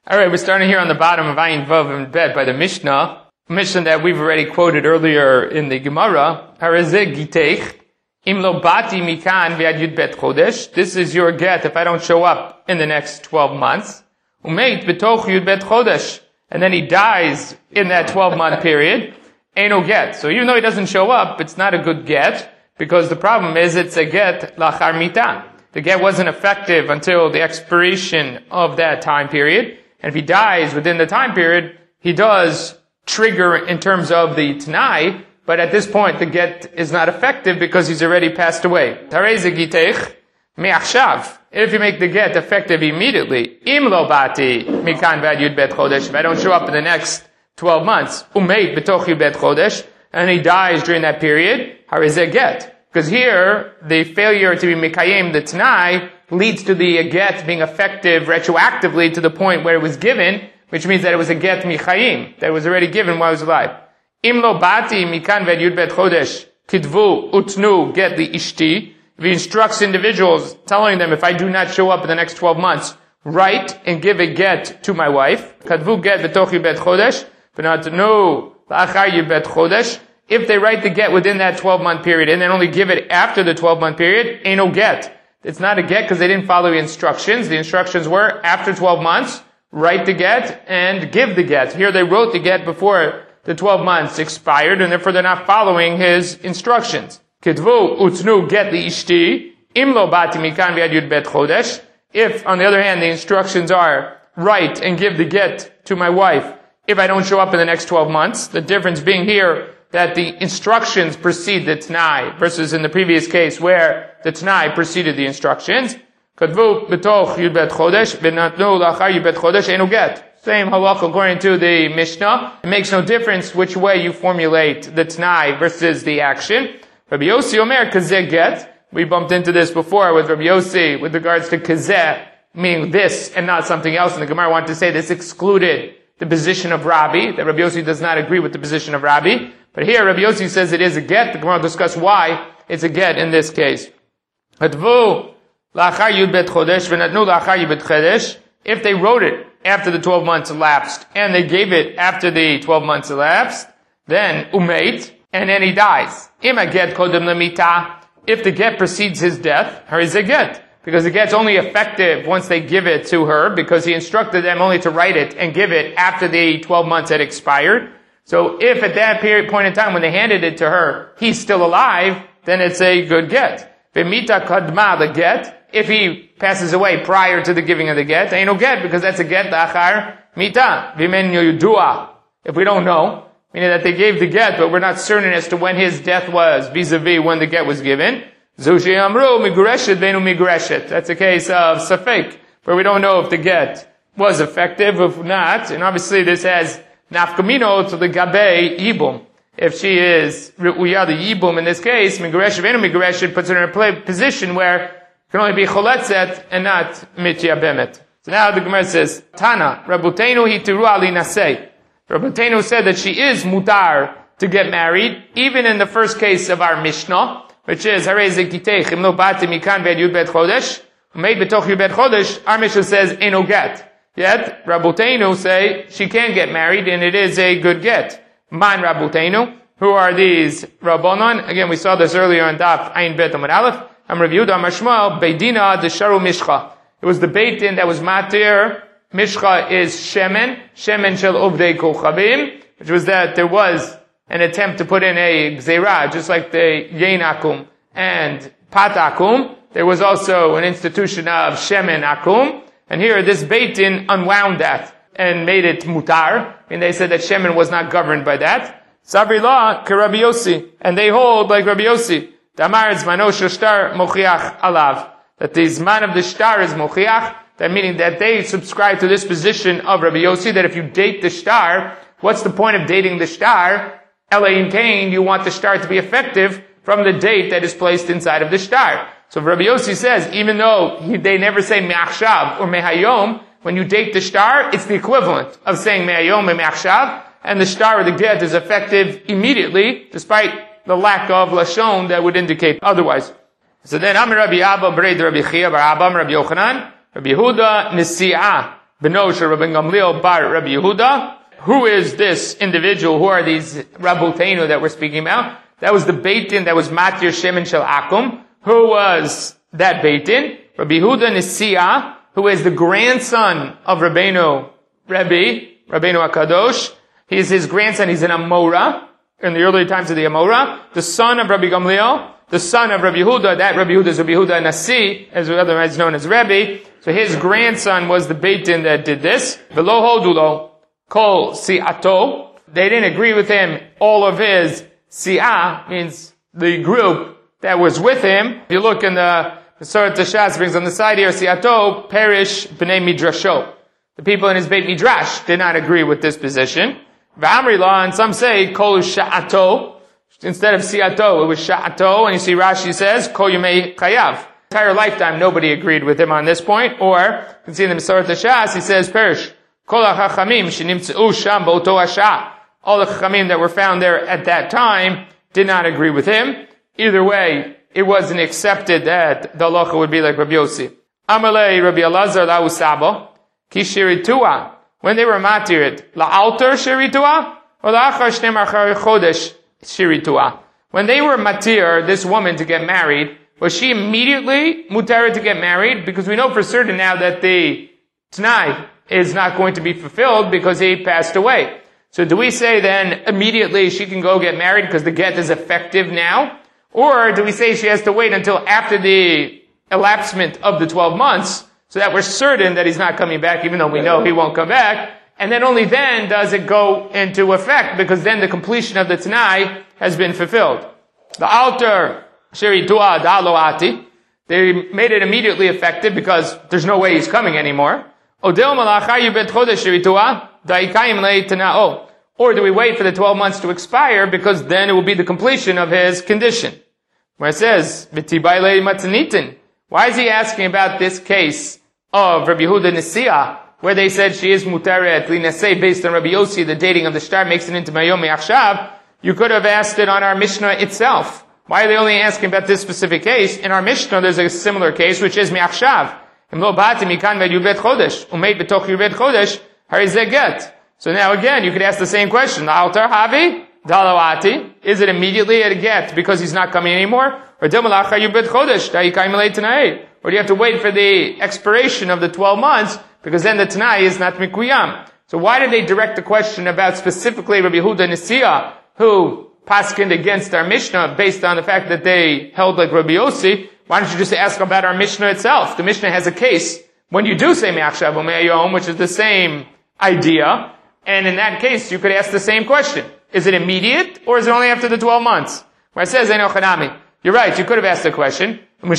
All right, we're starting here on the bottom of Ayin Vav and Bet by the Mishnah. A Mishnah that we've already quoted earlier in the Gemara. Harazeh giteich, im lo bati mikan v'ad yud bet chodesh. This is your get if I don't show up in the next 12 months. Umeit betoch yud bet chodesh. And then he dies in that 12-month period. Ain't no get. So even though he doesn't show up, it's not a good get, because the problem is it's a get lachar mita. The get wasn't effective until the expiration of that time period. And if he dies within the time period, he does trigger in terms of the Tanai, but at this point the get is not effective because he's already passed away. Tareze giteich me'achshav. If you make the get effective immediately, im lo bati mikan vad yud bet chodesh, if I don't show up in the next 12 months, umeit betoch yud bet chodesh, and he dies during that period, hareze get. Because here, the failure to be mikayim, the Tanai, leads to the get being effective retroactively to the point where it was given, which means that it was a get michayim, that was already given while I was alive. Im lo bati mikan ved yud bet chodesh, kitvu utnu get the ishti. If he instructs individuals, telling them, if I do not show up in the next 12 months, write and give a get to my wife. Kadvu get betoch yud bet chodesh, v'natnu la'achar yud bet chodesh. If they write the get within that 12-month period and then only give it after the 12-month period, ain't no get. It's not a get because they didn't follow the instructions. The instructions were, after 12 months, write the get and give the get. Here they wrote the get before the 12 months expired, and therefore they're not following his instructions. Kitvu utnu get the ishti, im lo bati mikan v'ad yud bet chodesh. If, on the other hand, the instructions are, write and give the get to my wife if I don't show up in the next 12 months, the difference being here that the instructions precede the Tanai, versus in the previous case where the Tanai preceded the instructions. Kadvu betoch yud bet chodesh, v'natnu lachar yud bet chodesh, einu get. Same halakha according to the Mishnah. It makes no difference which way you formulate the Tanai versus the action. Rabbi Yossi Omer kazeh get. We bumped into this before with Rabbi Yossi with regards to kazeh, meaning this and not something else. And the Gemara wanted to say this excluded the position of Rabbi, that Rabbi Yossi does not agree with the position of Rabbi. But here, Rabbi Yossi says it is a get. The Gemara will discuss why it's a get in this case. Hatvu la'achar yud bet chodesh v'natnu la'achar yud bet chodesh. If they wrote it after the 12 months elapsed, and they gave it after the 12 months elapsed, then umeit, and then he dies. Ima get kodem lemita. If the get precedes his death, her is a get. Because the get's only effective once they give it to her, because he instructed them only to write it and give it after the 12 months had expired. So if at that point in time when they handed it to her, he's still alive, then it's a good get. V'mita kadma, the get. If he passes away prior to the giving of the get, ain't no get, because that's a get la'achar mita. V'men yudua. If we don't know, meaning that they gave the get, but we're not certain as to when his death was, vis-a-vis when the get was given. Zushi amru migureshet benu migureshet. That's a case of safek, where we don't know if the get was effective, if not, and obviously this has nafkamino to the gabe yibum. If she is ru'uya the yibum in this case, migureshet benu migureshet puts her in a position where it can only be choletzet and not mitya bemet. So now the Gemara says, Tana, Rabutenu hitiru ali nasei. Rabutenu said that she is mutar to get married, even in the first case of our Mishnah, which is, Hareze giteich, im lo bati mikan ved yud bet chodesh, umeit betoch yud bet chodesh, our Mishnah says, eno get. Yet, Rabutenu say, she can get married, and it is a good get. Man Rabutenu, who are these Rabbanon? Again, we saw this earlier on Daf Ayin Bet Amud Aleph. Am Rav Yehuda Amar Shmuel, Beidina desharu mishcha. It was the Beit Din that was matir. Mishcha is shemen shel ovdei kochabim, which was that there was an attempt to put in a gzeira, just like the yein and pat akum. There was also an institution of shemen akum, and here this Beit Din unwound that and made it mutar, and they said that shemen was not governed by that. Sabri la ke Rabbi Yossi, and they hold like Rabbi Yossi. Damar zmano shtar mochiach alav, that the zman of the shtar is mochiach. That meaning that they subscribe to this position of Rabbi Yossi, that if you date the shtar, what's the point of dating the shtar? Elayin Kain, you want the shtar to be effective from the date that is placed inside of the shtar. So Rabbi Yossi says, even though they never say me'achshav or mehayom, when you date the shtar, it's the equivalent of saying me'ayom and me'achshav, and the shtar or the get is effective immediately, despite the lack of lashon that would indicate otherwise. So then, Amir Rabbi Abba, Breid Rabbi Chia, Bar Abba, Rabbi Yochanan, Rabbi Yehuda, Nisi'ah, beno shel Rabbi Gamliel bar Rabbi Yehuda. Who is this individual? Who are these Rabboteinu that we're speaking about? That was the Beit Din that was Matir Shemin Shel Akum. Who was that Beit Din? Rabbi Yehuda Nisia, who is the grandson of Rabbeinu HaKadosh. He is his grandson. He's an Amora in the early times of the Amora. The son of Rabbi Gamliel, the son of Rabbi Yehuda. That Rabbi Yehuda is Rabbi Yehuda Nasi, as otherwise known as Rebbe. So his grandson was the Beit Din that did this. V'lo hodulo kol si'ato. They didn't agree with him. All of his si'ah means the group that was with him. If you look in the Masoret Tashas brings on the side here, si'ato perish b'nei midrasho. The people in his Beit Midrash did not agree with this position. V'amri la, and some say kol sha'ato. Instead of si'ato, it was sha'ato. And you see Rashi says kol yumei chayav. Entire lifetime, nobody agreed with him on this point. Or, you can see in the Masoret Tashas, he says perish kol ha'chachamim shenimtzeu sham b'oto hashah. All the chachamim that were found there at that time did not agree with him. Either way, it wasn't accepted that the halacha would be like Rabbi Yossi. Amalei Rabbi Elazar la'u sabo ki shiritua. When they were matirit, la'alter shiritua or la'achar shneim achar chodesh shiritua. When they were matir, this woman to get married, was she immediately mutar to get married? Because we know for certain now that the Tanai is not going to be fulfilled because he passed away. So do we say then immediately she can go get married because the get is effective now? Or do we say she has to wait until after the elapsement of the 12 months so that we're certain that he's not coming back even though we know he won't come back? And then only then does it go into effect because then the completion of the Tanai has been fulfilled. The altar, Sheri Dua Daloati, they made it immediately effective because there's no way he's coming anymore. Or do we wait for the 12 months to expire because then it will be the completion of his condition? Where it says, why is he asking about this case of Rabbi Yehuda Nisia, where they said she is mutaret linaseh based on Rabbi Yossi, the dating of the star makes it into Mayom Yachshav? You could have asked it on our Mishnah itself. Why are they only asking about this specific case? In our Mishnah, there's a similar case, which is Mi'achshav. So now again, you could ask the same question. The altar havi dalawati. Is it immediately a get because he's not coming anymore? Or do you have to wait for the expiration of the 12 months because then the Tanai is not mikuyam? So why did they direct the question about specifically Rabbi Yehuda Nisia, who paskined against our Mishnah based on the fact that they held like Rabbi Yossi? Why don't you just ask about our Mishnah itself? The Mishnah has a case when you do say Me'achshav u'me'ayom, which is the same idea, and in that case you could ask the same question. Is it immediate, or is it only after the 12 months? Where it says, Eino Chanami. You're right, you could have asked the question.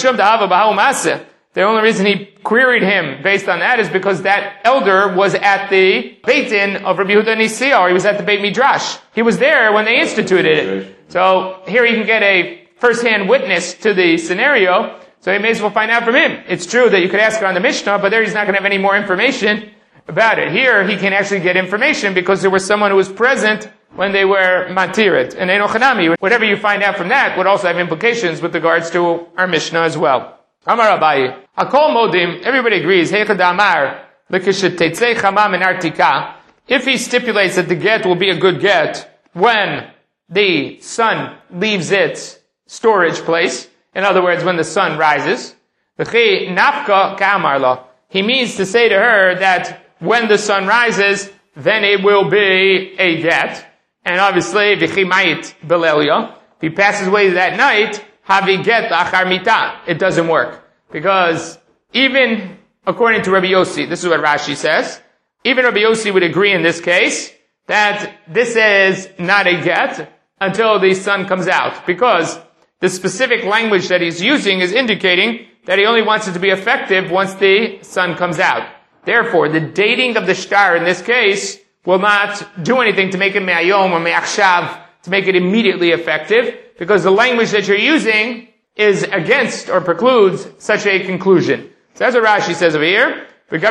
The only reason he queried him based on that is because that elder was at the Beit Din of Rabbi Yehuda Nisia, or he was at the Beit Midrash. He was there when they instituted it. So here you can get a first-hand witness to the scenario, so you may as well find out from him. It's true that you could ask her on the Mishnah, but there he's not going to have any more information about it. Here he can actually get information because there was someone who was present when they were matirit. And Eino Chanami, whatever you find out from that would also have implications with regards to our Mishnah as well. Amar Abaye, Hakol Modim, everybody agrees, Heichad Amar, L'kishetetzei Chama min Artika, if he stipulates that the get will be a good get when the sun leaves its storage place, in other words, when the sun rises, V'chi nafka ka'amar lo, he means to say to her that when the sun rises, then it will be a get. And obviously, V'chi mayit belelia, if he passes away that night, Havi get achar mita. It doesn't work. Because even according to Rabbi Yossi, this is what Rashi says, even Rabbi Yossi would agree in this case that this is not a get until the sun comes out. Because the specific language that he's using is indicating that he only wants it to be effective once the sun comes out. Therefore, the dating of the shtar in this case will not do anything to make it me'ayom or me'achshav, to make it immediately effective, because the language that you're using is against or precludes such a conclusion. So that's what Rashi says over here. If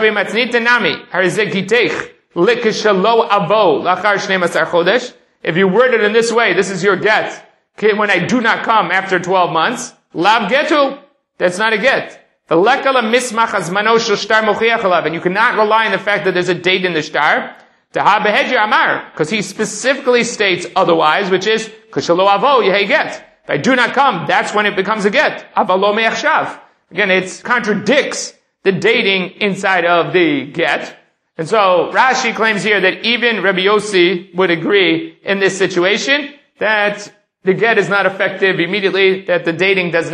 you word it in this way, this is your get. When I do not come after 12 months, lav getu, that's not a get. And you cannot rely on the fact that there's a date in the shtar. Because he specifically states otherwise, which is, if I do not come, that's when it becomes a get. Again, it contradicts the dating inside of the get. And so Rashi claims here that even Rabbi Yossi would agree in this situation that the get is not effective immediately, that the dating does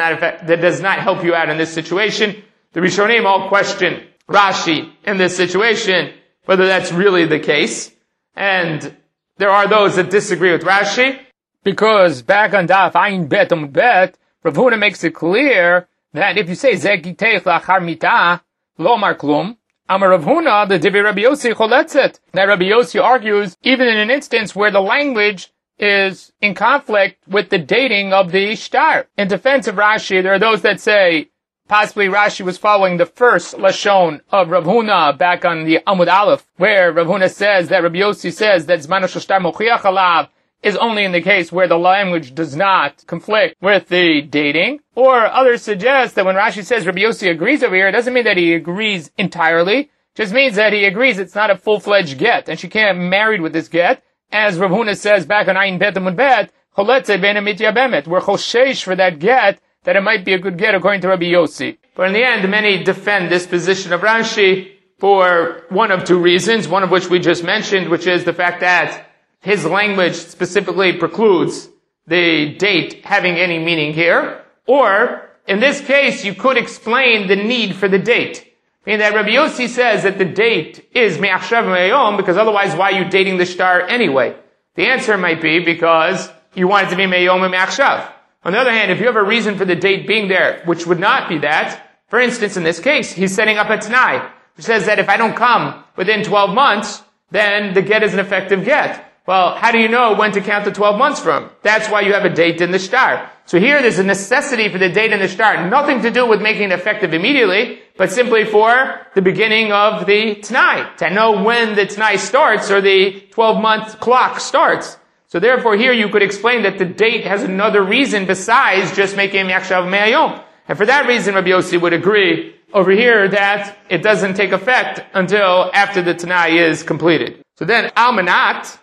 not help you out in this situation. The Rishonim all question Rashi in this situation, whether that's really the case. And there are those that disagree with Rashi, because back on Daf Ayin Bet Amud Bet, Rav Huna makes it clear that if you say Zeh Giteich Lachar Mitah Lo Amar Klum, Amar Rav Huna, the Divrei Rabbi Yossi Choletzet, that Rabbi Yossi argues even in an instance where the language is in conflict with the dating of the shtar. In defense of Rashi, there are those that say possibly Rashi was following the first Lashon of Rav Huna back on the Amud Aleph, where Rav Huna says that Rabbi Yossi says that Zmano shel shtar mochiach alav is only in the case where the language does not conflict with the dating. Or others suggest that when Rashi says Rabbi Yossi agrees over here, it doesn't mean that he agrees entirely. It just means that he agrees it's not a full-fledged get, and she can't get married with this get. As Rav Huna says back on Ayin Bet Amud Bet, Choletze ben Amitya Bemet, we're choshesh for that get, that it might be a good get according to Rabbi Yossi. But in the end, many defend this position of Rashi for one of two reasons, one of which we just mentioned, which is the fact that his language specifically precludes the date having any meaning here. Or, in this case, you could explain the need for the date. Meaning that Rabbi Yossi says that the date is me'achshav me'ayom, because otherwise why are you dating the shtar anyway? The answer might be because you want it to be me'ayom and me'achshav. On the other hand, if you have a reason for the date being there, which would not be that, for instance, in this case, he's setting up a t'nai, which says that if I don't come within 12 months, then the get is an effective get. Well, how do you know when to count the 12 months from? That's why you have a date in the shtar. So here there's a necessity for the date in the shtar, nothing to do with making it effective immediately, but simply for the beginning of the t'nai, to know when the t'nai starts or the 12-month clock starts. So therefore here you could explain that the date has another reason besides just making Yakshav Me'ayom. And for that reason Rabbi Yossi would agree over here that it doesn't take effect until after the t'nai is completed. So then, almanat,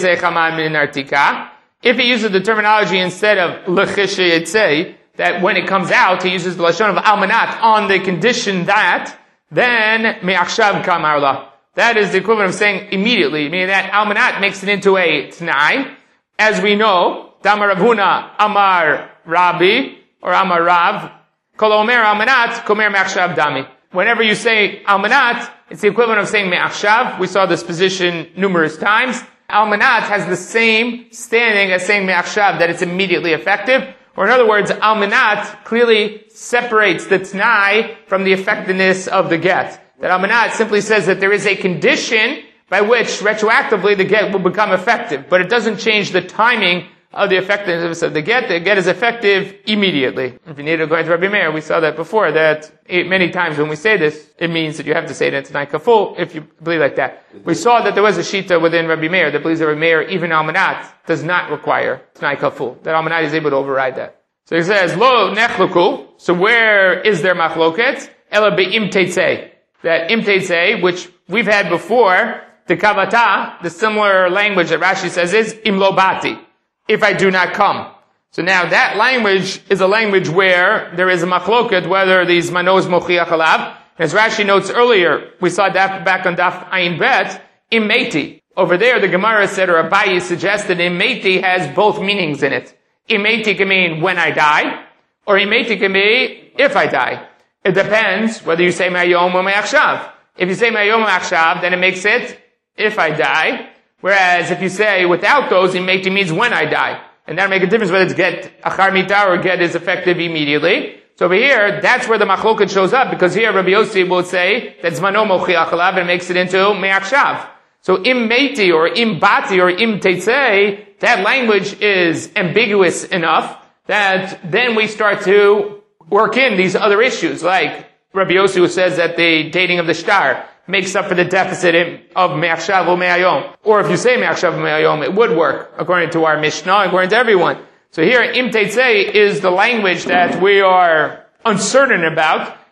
if he uses the terminology instead of l'chishe, that when it comes out, he uses the lashon of almanat on the condition that, then me'achshav kamarla. That is the equivalent of saying immediately, meaning that almanat makes it into a t'nai. As we know, Damar Rav Huna, Amar Rabbi, or Amar Rav, Kol Omer almanat, Komer me'achshav dami. Whenever you say almanat, it's the equivalent of saying me'achshav. We saw this position numerous times. Almanat has the same standing as saying me'achshav, that it's immediately effective. Or in other words, almanat clearly separates the t'nai from the effectiveness of the get. That almanat simply says that there is a condition by which retroactively the get will become effective. But it doesn't change the timing of the effectiveness of the get. The get is effective immediately. If you need to go into Rabbi Meir, we saw that before, that many times when we say this, it means that you have to say it in T'nai Kaful, if you believe like that. We saw that there was a shita within Rabbi Meir that believes that Rabbi Meir, even Almanat, does not require T'nai Kaful. That Almanat is able to override that. So he says, Lo nechluku. So where is there machloket? Ela be'im teitzei. That im teitzei, which we've had before, the kavata, the similar language that Rashi says is im lo bati. If I do not come. So now that language is a language where there is a machloket, whether these manos mochiach alav. As Rashi notes earlier, we saw that back on Daf Ayin Bet, imeti. Over there, the Gemara said, or Abayi suggested, imeti has both meanings in it. Imeti can mean when I die, or imeti can be if I die. It depends whether you say me'ayom or me'achshav. If you say me'ayom or me'achshav, then it makes it if I die. Whereas if you say without those, imeti means when I die. And that'll make a difference whether it's get achar mitah or get is effective immediately. So over here, that's where the machloket shows up, because here Rabbi Yossi will say that zmano mochiach alav and makes it into me'achshav. So im meti or im bati or im teitzei, that language is ambiguous enough that then we start to work in these other issues, like Rabbi Yossi who says that the dating of the shtar makes up for the deficit of me'achshav or me'ayom. Or if you say me'achshav or me'ayom, it would work, according to our Mishnah, according to everyone. So here, im teitzei is the language that we are uncertain about,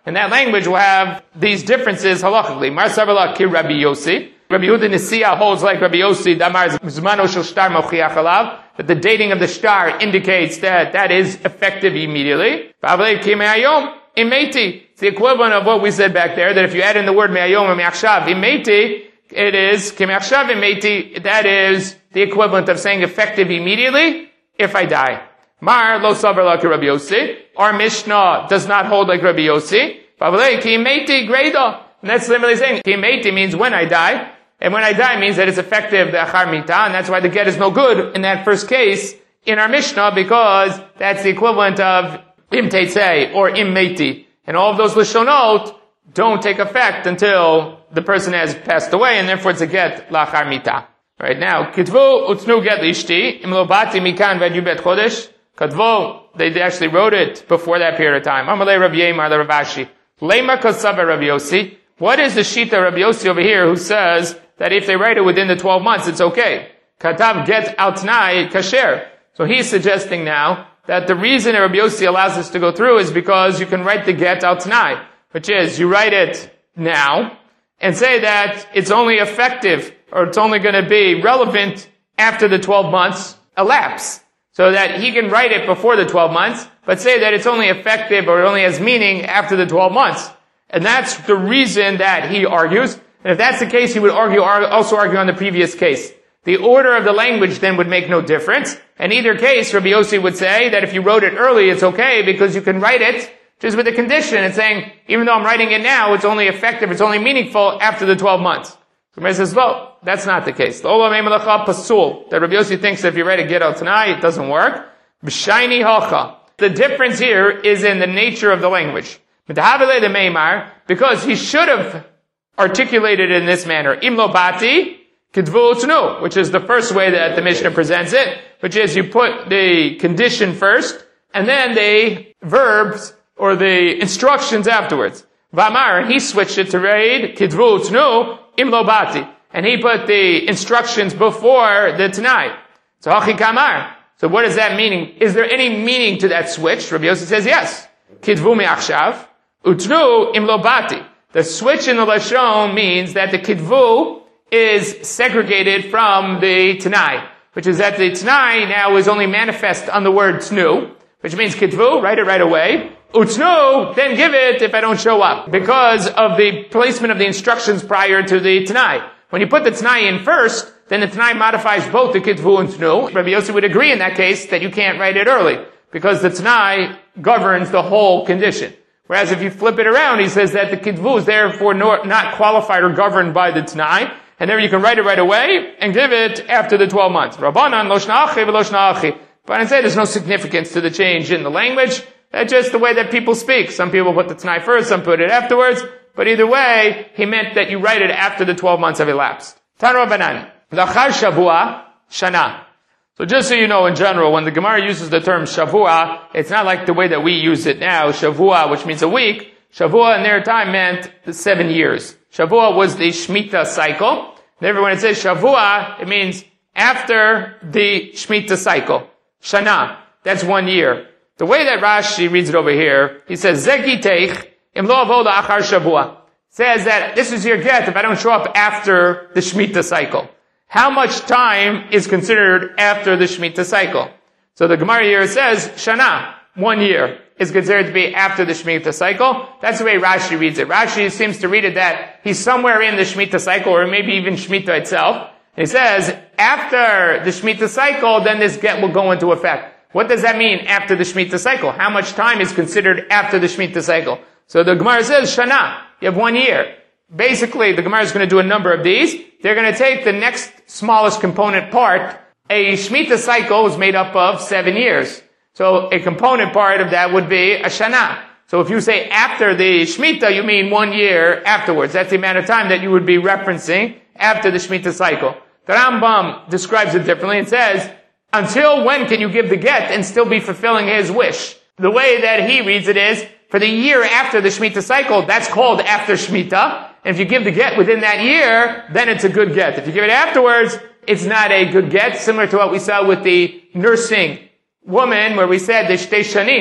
And that language will have these differences halachically. Mar Savala ki Rabbi Yossi. Rabbi Yehuda Nisiya holds like Rabbi Yossi, Damar Zmano Shel Shtar Mochiach Alav, that the dating of the shtar indicates that that is effective immediately. V'avlei ki me'ayom imeti. It's the equivalent of what we said back there, that if you add in the word me'ayom or me'achshav imeti, it is ki me'achshav imeti, that is the equivalent of saying effective immediately if I die. Mar lo savar la ki Rabbi Yossi. Our Mishnah does not hold like Rabbi Yossi. V'avlei ki imeti greda. And that's literally saying ki imeti means when I die. And when I die means that it's effective, the achar mita, and that's why the get is no good in that first case in our Mishnah, because that's the equivalent of im teitzei or im meti. And all of those lishonot don't take effect until the person has passed away, and therefore it's a get lachar mita. Right now, kitvu utnu get lishti, im lo bati mikan ved yubet chodesh, katvu, they actually wrote it before that period of time. Amalei Rav Yemar the Rav Ashi. Lema kosav Rav Yossi. What is the shita Rabbi Yossi over here who says that if they write it within the 12 months, it's okay? Katav get al t'nai kasher. So he's suggesting now that the reason Rabbi Yossi allows us to go through is because you can write the get al t'nai, which is you write it now and say that it's only effective or it's only going to be relevant after the 12 months elapse. So that he can write it before the 12 months, but say that it's only effective or it only has meaning after the 12 months. And that's the reason that he argues. And if that's the case, he would also argue on the previous case. The order of the language then would make no difference. In either case, Rabbi Yossi would say that if you wrote it early, it's okay because you can write it just with a condition and saying, even though I'm writing it now, it's only effective, it's only meaningful after the 12 months. So he says, well, that's not the case. The Olam Emelacha Pasul, that Rabbi Yossi thinks that if you write a get out tonight, it doesn't work. B'shayni Hacha. The difference here is in the nature of the language. Because he should have articulated it in this manner. Imlo bati kidvu utnu, which is the first way that the Mishnah presents it, which is you put the condition first, and then the verbs or the instructions afterwards. Vamar, he switched it to read kidvu utnu imlo bati, and he put the instructions before the tanai. So hachi kamar. So what does that mean? Is there any meaning to that switch? Rabbi Yossi says yes. Kidvu me'achshav. Utnu imlo bati. The switch in the Lashon means that the Kidvu is segregated from the Tanai, which is that the Tanai now is only manifest on the word Tnu, which means Kidvu, write it right away. Utnu, then give it if I don't show up, because of the placement of the instructions prior to the Tanai. When you put the Tanai in first, then the Tanai modifies both the Kidvu and Tnu. Rabbi Yossi would agree in that case that you can't write it early, because the Tanai governs the whole condition. Whereas if you flip it around, he says that the Kidvu is therefore not qualified or governed by the Tanai, and there you can write it right away and give it after the 12 months. Rabbanan lo shna achi v'lo shna achi. But I say there's no significance to the change in the language. That's just the way that people speak. Some people put the Tanai first, some put it afterwards. But either way, he meant that you write it after the 12 months have elapsed. Tan Rabbanan. L'achar shavua shana. So just so you know, in general, when the Gemara uses the term shavua, it's not like the way that we use it now, shavua, which means a week. Shavua in their time meant 7 years. Shavua was the Shemitah cycle. Therefore, when it says shavua, it means after the Shemitah cycle. Shana, that's 1 year. The way that Rashi reads it over here, he says, Zegiteich im lo avoda achar shavua. Says that this is your get if I don't show up after the Shemitah cycle. How much time is considered after the Shemitah cycle? So the Gemara here says, Shana, 1 year, is considered to be after the Shemitah cycle. That's the way Rashi reads it. Rashi seems to read it that he's somewhere in the Shemitah cycle, or maybe even Shemitah itself. He says, after the Shemitah cycle, then this get will go into effect. What does that mean, after the Shemitah cycle? How much time is considered after the Shemitah cycle? So the Gemara says, Shana, you have 1 year. Basically, the Gemara is going to do a number of these. They're going to take the next smallest component part. A Shemitah cycle is made up of 7 years. So a component part of that would be a Shana. So if you say after the Shemitah, you mean 1 year afterwards. That's the amount of time that you would be referencing after the Shemitah cycle. The Rambam describes it differently and says, until when can you give the get and still be fulfilling his wish? The way that he reads it is, for the year after the Shemitah cycle, that's called after Shemitah. And if you give the get within that year, then it's a good get. If you give it afterwards, it's not a good get, similar to what we saw with the nursing woman, where we said the shtei shanim.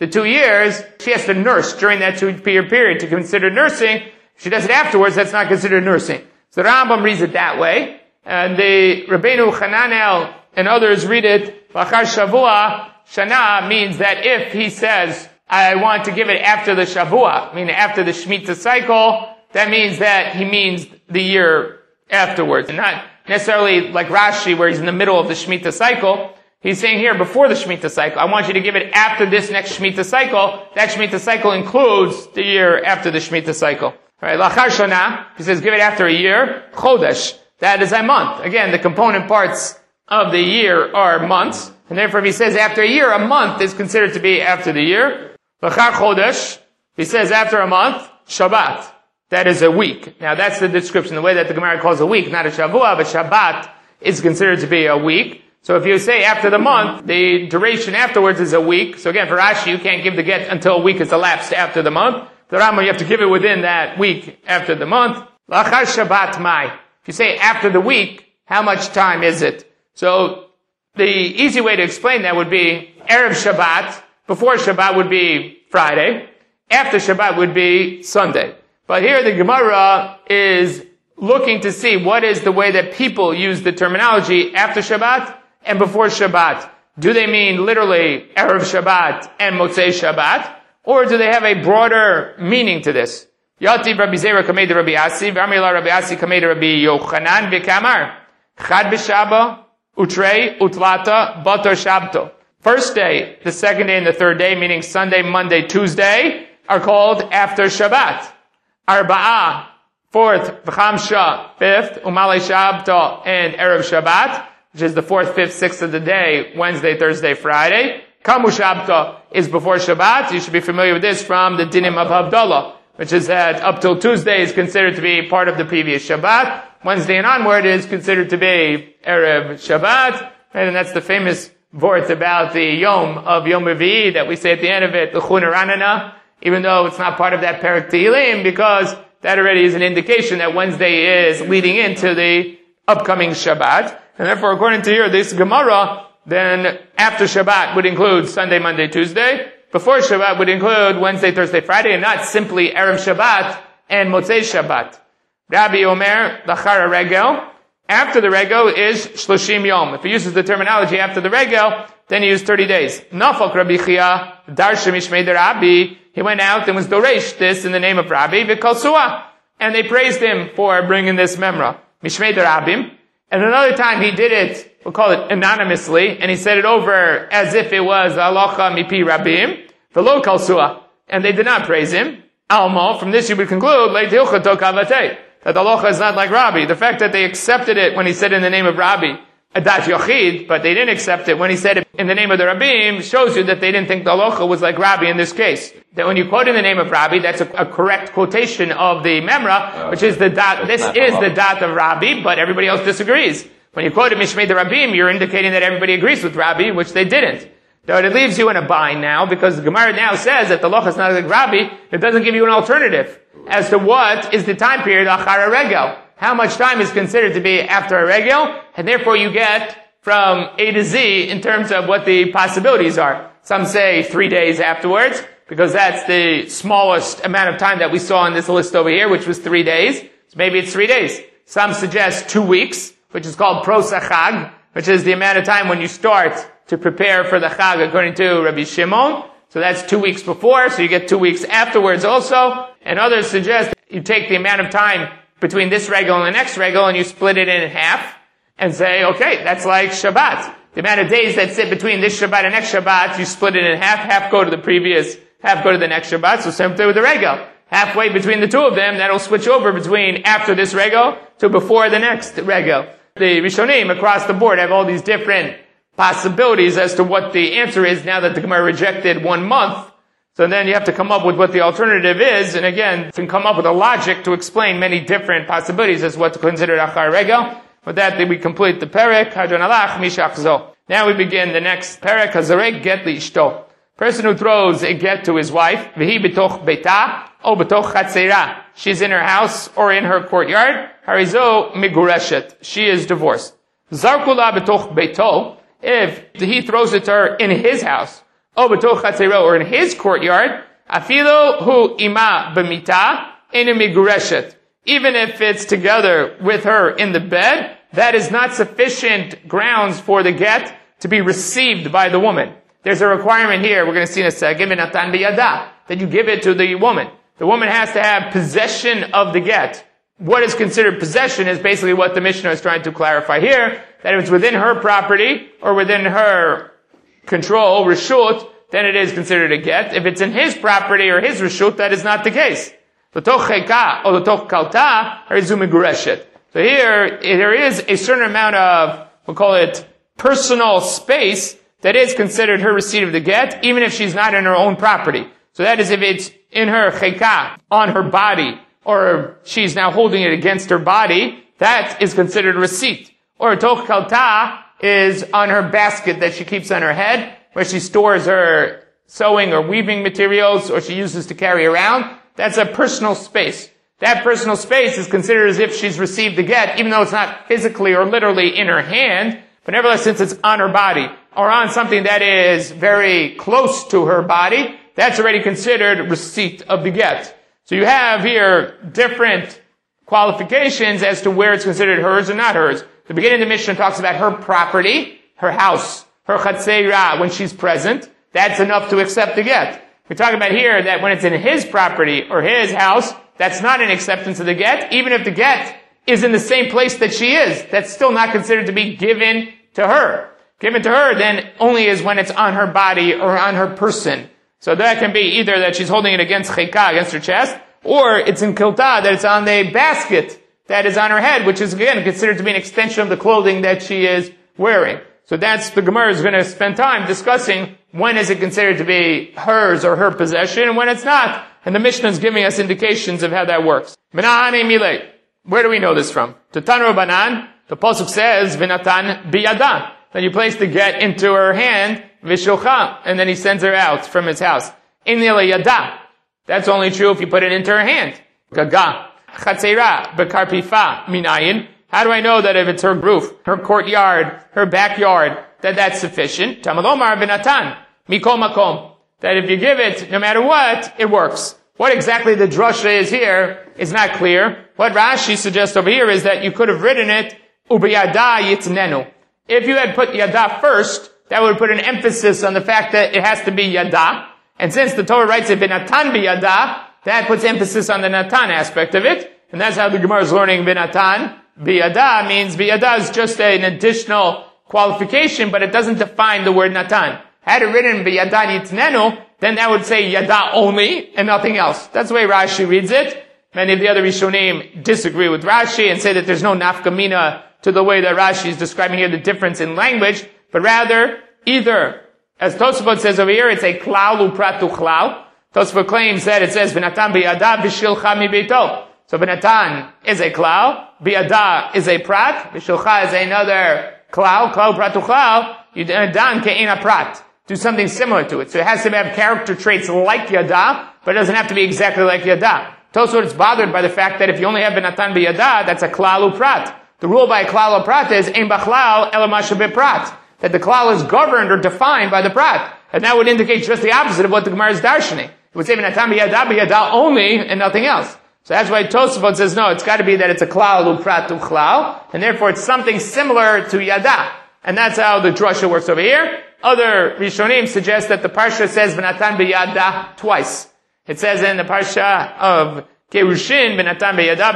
the 2 years, she has to nurse during that 2-year period to consider nursing. If she does it afterwards, that's not considered nursing. So the Rambam reads it that way. And the Rabbeinu Hananel and others read it, Lachar Shavua, Shana means that if he says, I want to give it after the Shavua, meaning after the Shemitah cycle, that means that he means the year afterwards. And not necessarily like Rashi where he's in the middle of the Shemitah cycle. He's saying here before the Shemitah cycle, I want you to give it after this next Shemitah cycle. That Shemitah cycle includes the year after the Shemitah cycle. Alright, Lachar Shana, he says give it after a year. Chodesh, that is a month. Again, the component parts of the year are months. And therefore if he says after a year, a month is considered to be after the year. Lachar Chodesh, he says after a month, Shabbat. That is a week. Now that's the description, the way that the Gemara calls a week, not a Shavua, but Shabbat is considered to be a week. So if you say after the month, the duration afterwards is a week. So again, for Rashi, you can't give the get until a week has elapsed after the month. The Rambam, you have to give it within that week after the month. Lachar Shabbat Mai. If you say after the week, how much time is it? So the easy way to explain that would be Erev Shabbat. Before Shabbat would be Friday. After Shabbat would be Sunday. But here the Gemara is looking to see what is the way that people use the terminology after Shabbat and before Shabbat. Do they mean literally Erev Shabbat and Motzei Shabbat? Or do they have a broader meaning to this? Yativ Rabbi Zera Kamei Rabbi Asi, V'amila Rabbi Asi Kamei Rabbi Yochanan V'kamar. Chad B'Shaba, Utrei, Utlata, Bator Shabto. First day, the second day, and the third day, meaning Sunday, Monday, Tuesday, are called after Shabbat. Arba'ah, fourth, V'chamsha, fifth, Umalei Shabto, and Erev Shabbat, which is the fourth, fifth, sixth of the day, Wednesday, Thursday, Friday. Kamu Shabto is before Shabbat. You should be familiar with this from the Dinim of Havdalah, which is that up till Tuesday is considered to be part of the previous Shabbat. Wednesday and onward is considered to be Erev Shabbat. And that's the famous vort about the Yom of Yom Revi'i that we say at the end of it, the Chuna Ranana, even though it's not part of that Perek Tehillim, because that already is an indication that Wednesday is leading into the upcoming Shabbat. And therefore, according to here, this Gemara, then after Shabbat would include Sunday, Monday, Tuesday. Before Shabbat would include Wednesday, Thursday, Friday, and not simply Erev Shabbat and Motzei Shabbat. Rabbi Omer, Lachar Regel. After the Regel is Shloshim Yom. If he uses the terminology after the Regel, then he used 30 days. Nafak Rabbi Chia, Darsha Mishmei Rabbi. He went out and was Doresh this in the name of Rabbi, V'kal Suah. And they praised him for bringing this memra. Mishmei Rabbim. And another time he did it, we'll call it anonymously, and he said it over as if it was Alocha Mipi Rabim, V'lo Kal Suah. And they did not praise him. Almo, from this you would conclude, Leit Hilchato Kavatei, that the Alocha is not like Rabbi. The fact that they accepted it when he said in the name of Rabbi, Adat Yochid, but they didn't accept it when he said it in the name of the Rabbim, shows you that they didn't think the Alocha was like Rabbi in this case. That when you quote in the name of Rabbi, that's a correct quotation of the Memra, which is the dot, this is the dot of Rabbi, but everybody else disagrees. When you quote Mishmei the Rabbim, you're indicating that everybody agrees with Rabbi, which they didn't. So it leaves you in a bind now, because the Gemara now says that the Alocha is not like Rabbi, it doesn't give you an alternative as to what is the time period Achar Regel. How much time is considered to be after a Regel, and therefore you get from A to Z in terms of what the possibilities are. Some say 3 days afterwards, because that's the smallest amount of time that we saw in this list over here, which was 3 days. So maybe it's 3 days. Some suggest 2 weeks, which is called Pros HaChag, which is the amount of time when you start to prepare for the Chag according to Rabbi Shimon. So that's 2 weeks before, so you get 2 weeks afterwards also. And others suggest you take the amount of time between this Regel and the next Regel and you split it in half and say, okay, that's like Shabbat. The amount of days that sit between this Shabbat and next Shabbat, you split it in half go to the previous, half go to the next Shabbat, so same thing with the Regel. Halfway between the two of them, that'll switch over between after this Regel to before the next Regel. The Rishonim across the board have all these different possibilities as to what the answer is now that the Gemara rejected 1 month. So then you have to come up with what the alternative is, and again, you can come up with a logic to explain many different possibilities as what to consider Achar Regel. With that, we complete the Perek, Hadron Alach, Mishach Zo. Now we begin the next Perek, Hazarek Get Li Ishto. Person who throws a get to his wife, V'hi betoch beita, o betoch chatzera. She's in her house or in her courtyard. Harizo migureshet. She is divorced. Zarkula betoch beito. If he throws it to her in his house, or in his courtyard, afilo hu ima b'mita ena migureshet. Even if it's together with her in the bed, that is not sufficient grounds for the get to be received by the woman. There's a requirement here, we're going to see in a second, that you give it to the woman. The woman has to have possession of the get. What is considered possession is basically what the Mishnah is trying to clarify here, that if it's within her property or within her control, reshut, then it is considered a get. If it's in his property or his reshut, that is not the case. So here, there is a certain amount of, we'll call it personal space that is considered her receipt of the get, even if she's not in her own property. So that is if it's in her cheka, on her body, or she's now holding it against her body, that is considered a receipt. Or toch kalta is on her basket that she keeps on her head, where she stores her sewing or weaving materials, or she uses to carry around. That's a personal space. That personal space is considered as if she's received the get, even though it's not physically or literally in her hand, but nevertheless, since it's on her body, or on something that is very close to her body, that's already considered receipt of the get. So you have here different qualifications as to where it's considered hers or not hers. The beginning of the Mishnah talks about her property, her house, her chatzeira, when she's present. That's enough to accept the get. We're talking about here that when it's in his property or his house, that's not an acceptance of the get. Even if the get is in the same place that she is, that's still not considered to be given to her. Given to her then only is when it's on her body or on her person. So that can be either that she's holding it against cheka, against her chest, or it's in kilta, that it's on the basket that is on her head, which is again considered to be an extension of the clothing that she is wearing. So that's, the Gemara is going to spend time discussing when is it considered to be hers or her possession and when it's not. And the Mishnah is giving us indications of how that works. Where do we know this from? Tatan Rabbanan, the Pasuk says, V'natan biyada. Then you place the get into her hand, V'shulcha, and then he sends her out from his house. In yada. That's only true if you put it into her hand. Gaga. Chatzeira, bekarpifa, minayin. How do I know that if it's her roof, her courtyard, her backyard, that that's sufficient? Tamalomar v'natan, mikol makom. That if you give it, no matter what, it works. What exactly the drasha is here is not clear. What Rashi suggests over here is that you could have written it, ubiyada yitnenu. If you had put yada first, that would put an emphasis on the fact that it has to be yada. And since the Torah writes it v'natan biyada, that puts emphasis on the natan aspect of it. And that's how the Gemara is learning v'natan biyada means biyada is just an additional qualification, but it doesn't define the word natan. Had it written biyada yitnenu, then that would say yada only and nothing else. That's the way Rashi reads it. Many of the other Rishonim disagree with Rashi and say that there's no nafkamina to the way that Rashi is describing here the difference in language, but rather either, as Tosafot says over here, it's a klal upratu klal. Tosafot claims that it says v'natan biyada v'shilcha mi beito. So v'natan is a klal, biyada is a prat, v'shilcha is another klal pratu klal, yudan ke'ena prat. Do something similar to it. So it has to have character traits like yada, but it doesn't have to be exactly like yada. Tosafot is bothered by the fact that if you only have v'natan biyada, that's a klal uprat. The rule by a klal uprat is ein bachlal ela masha beprat. That the klal is governed or defined by the prat. And that would indicate just the opposite of what the Gemara is darshaning. It would say v'natan biyada only and nothing else. So that's why Tosafot says no, it's got to be that it's a klal uprat klal, and therefore it's something similar to yada. And that's how the drasha works over here. Other Rishonim suggest that the parsha says v'natan biyada twice. It says in the parsha of Gerushin, v'natan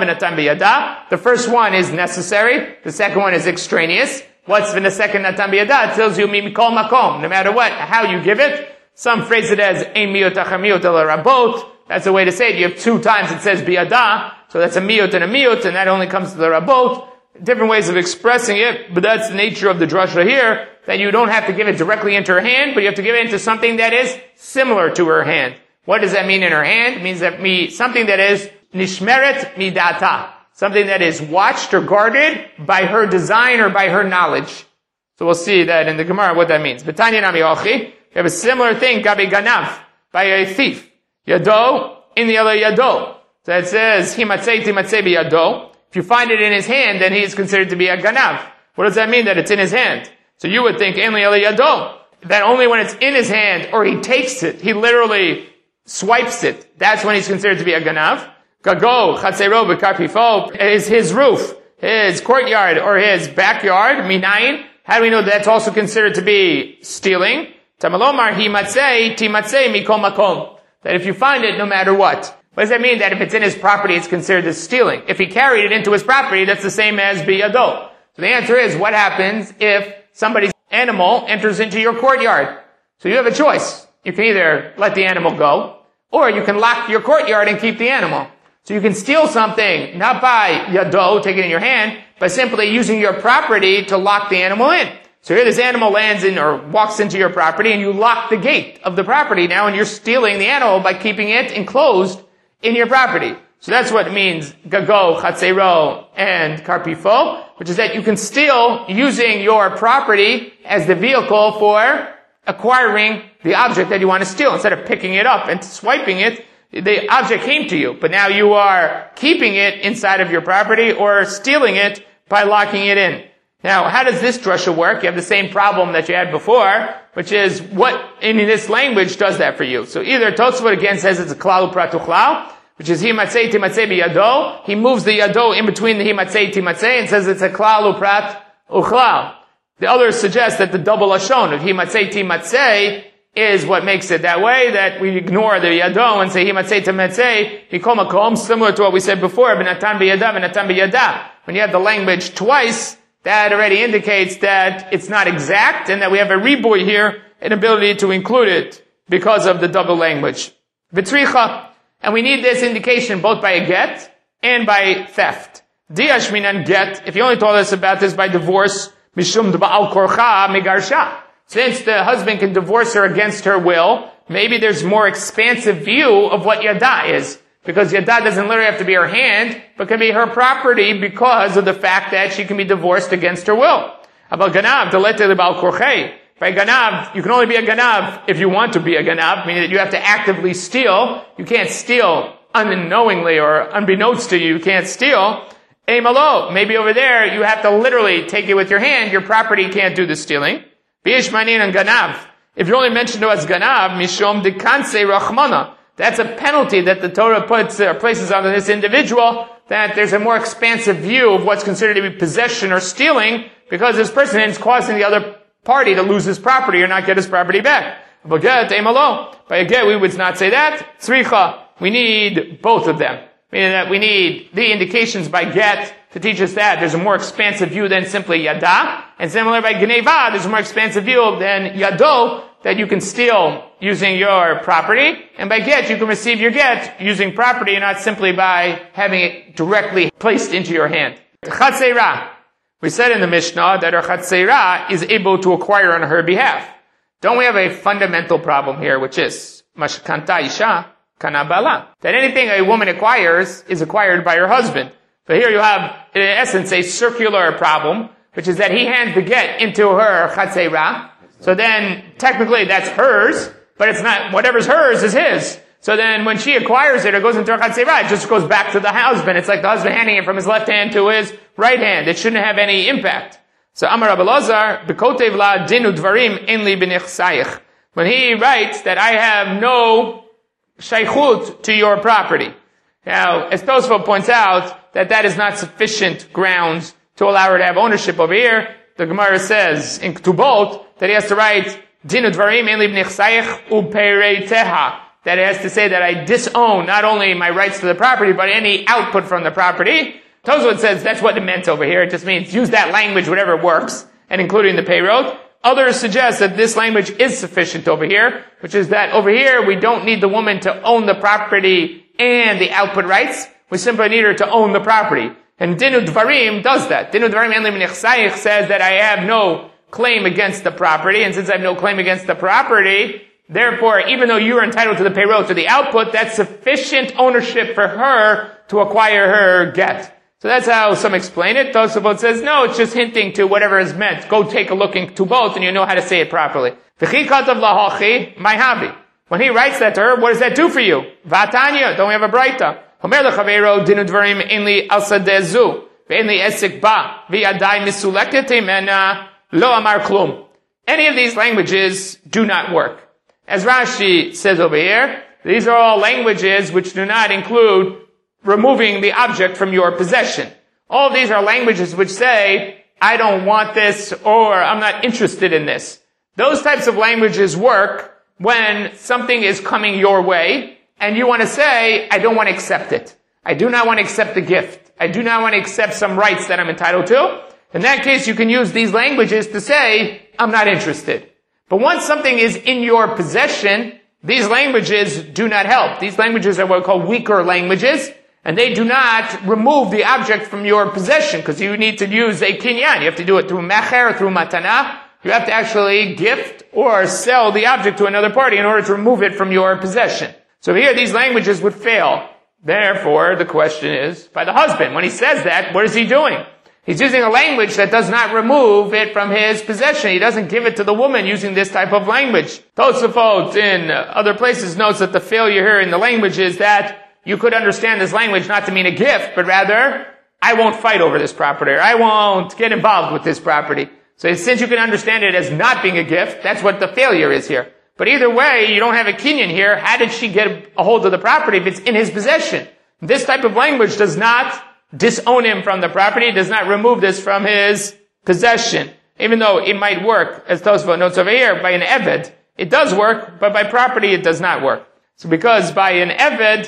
biyada. The first one is necessary. The second one is extraneous. What's the second natan biyada? It tells you mikol makom. No matter what, how you give it. Some phrase it as ein miyot achar miyot el rabot. That's a way to say it. You have 2 times it says biyada. So that's a miyot, and that only comes to the rabot. Different ways of expressing it, but that's the nature of the drasha here, that you don't have to give it directly into her hand, but you have to give it into something that is similar to her hand. What does that mean in her hand? It means that something that is nishmeret midata. Something that is watched or guarded by her design or by her knowledge. So we'll see that in the Gemara what that means. B'tanya nami ochi. We have a similar thing, gabi ganav, by a thief. Yado, in the other yado. So it says, himatzei timatzei biyado. If you find it in his hand, then he is considered to be a ganav. What does that mean that it's in his hand? So you would think, en li yado. that only when it's in his hand, or he takes it, he literally swipes it, that's when he's considered to be a ganav. Gago, chatzero, b'karpifo, is his roof, his courtyard, or his backyard, minayin. How do we know that's also considered to be stealing? Tamalomar, himatzei, timatzei, mikol makom. That if you find it, no matter what. What does that mean? That if it's in his property, it's considered as stealing. If he carried it into his property, that's the same as biyado. So the answer is, what happens if somebody's animal enters into your courtyard? So you have a choice. You can either let the animal go, or you can lock your courtyard and keep the animal. So you can steal something, not by yado, take it in your hand, but simply using your property to lock the animal in. So here this animal lands in or walks into your property, and you lock the gate of the property now, and you're stealing the animal by keeping it enclosed in your property. So that's what it means, gago, chatzero, and karpifo, which is that you can steal using your property as the vehicle for acquiring the object that you want to steal. Instead of picking it up and swiping it, the object came to you, but now you are keeping it inside of your property or stealing it by locking it in. Now, how does this drasha work? You have the same problem that you had before, which is what in this language does that for you? So either Tosfot again says it's a klal uprat uchlal, which is himatzei timatzei biyado. He moves the yado in between the himatzei timatzei and says it's a klal uprat uchlal. The others suggest that the double lashon of himatzei timatzei is what makes it that way, that we ignore the yado and say himatzei timatzei mikol makom, similar to what we said before, benatan biyada, benatan biyada. When you have the language twice, that already indicates that it's not exact and that we have a riboy here, an ability to include it because of the double language. V'tzricha. And we need this indication both by a get and by theft. Diash minan get, if you only told us about this by divorce, mishum d'ba'al korcha megarsha. Since the husband can divorce her against her will, maybe there's more expansive view of what yada is. Because yada doesn't literally have to be her hand, but can be her property because of the fact that she can be divorced against her will. About ganav, delete l'ba'al korchei. By ganav, you can only be a ganav if you want to be a ganav, meaning that you have to actively steal. You can't steal unknowingly or unbeknownst to you, you can't steal. Eimalo, maybe over there you have to literally take it with your hand, your property can't do the stealing. Bi'ish manin and ganav. If you're only mentioned to as ganav, mishom dekanse rachmana. That's a penalty that the Torah places on this individual, that there's a more expansive view of what's considered to be possession or stealing, because this person is causing the other party to lose his property or not get his property back. By a get, we would not say that. Tzricha, we need both of them. Meaning that we need the indications by get to teach us that there's a more expansive view than simply yada. And similar by gneva, there's a more expansive view than yado, that you can steal using your property. And by get, you can receive your get using property and not simply by having it directly placed into your hand. Chatzera. We said in the Mishnah that our chatzera is able to acquire on her behalf. Don't we have a fundamental problem here, which is mashkanta isha kana bala, that anything a woman acquires is acquired by her husband. But here you have, in essence, a circular problem, which is that he hands the get into her chatzera. So then, technically, that's hers, but it's not, whatever's hers is his. So then, when she acquires it or goes into her chatzera, it just goes back to the husband. It's like the husband handing it from his left hand to his right hand. It shouldn't have any impact. So, Amar Rabbi Elazar, b'kotev la dinu dvarim en li b'nichsayich. When he writes that I have no shaychut to your property. Now, as Tosfot points out, that is not sufficient grounds to allow her to have ownership over here. The Gemara says in Ketubot that he has to write dinu dvarim en li b'nichsayich u'pereiteha. That it has to say that I disown not only my rights to the property, but any output from the property. Tosfot says that's what it meant over here. It just means use that language, whatever works, and including the payroll. Others suggest that this language is sufficient over here, which is that over here we don't need the woman to own the property and the output rights. We simply need her to own the property. And Dinu Dvarim does that. Dinu Dvarim en li b'nichsayich says that I have no claim against the property, and since I have no claim against the property, therefore, even though you are entitled to the payroll, to the output, that's sufficient ownership for her to acquire her get. So that's how some explain it. Tosafot says, no, it's just hinting to whatever is meant. Go take a look into both and you know how to say it properly. When he writes that to her, what does that do for you? Vatanya, don't we have a braita? Any of these languages do not work. As Rashi says over here, these are all languages which do not include removing the object from your possession. All of these are languages which say, I don't want this, or I'm not interested in this. Those types of languages work when something is coming your way, and you want to say, I don't want to accept it. I do not want to accept the gift. I do not want to accept some rights that I'm entitled to. In that case, you can use these languages to say, I'm not interested. But once something is in your possession, these languages do not help. These languages are what are called weaker languages, and they do not remove the object from your possession, because you need to use a kinyan. You have to do it through mecher, through matana. You have to actually gift or sell the object to another party in order to remove it from your possession. So here these languages would fail. Therefore, the question is, by the husband, when he says that, what is he doing? He's using a language that does not remove it from his possession. He doesn't give it to the woman using this type of language. Tosafot in other places notes that the failure here in the language is that you could understand this language not to mean a gift, but rather, I won't fight over this property, or I won't get involved with this property. So since you can understand it as not being a gift, that's what the failure is here. But either way, you don't have a kinyan here. How did she get a hold of the property if it's in his possession? This type of language does not disown him from the property, does not remove this from his possession. Even though it might work, as Tosfot notes over here, by an eved, it does work, but by property it does not work. So because by an eved,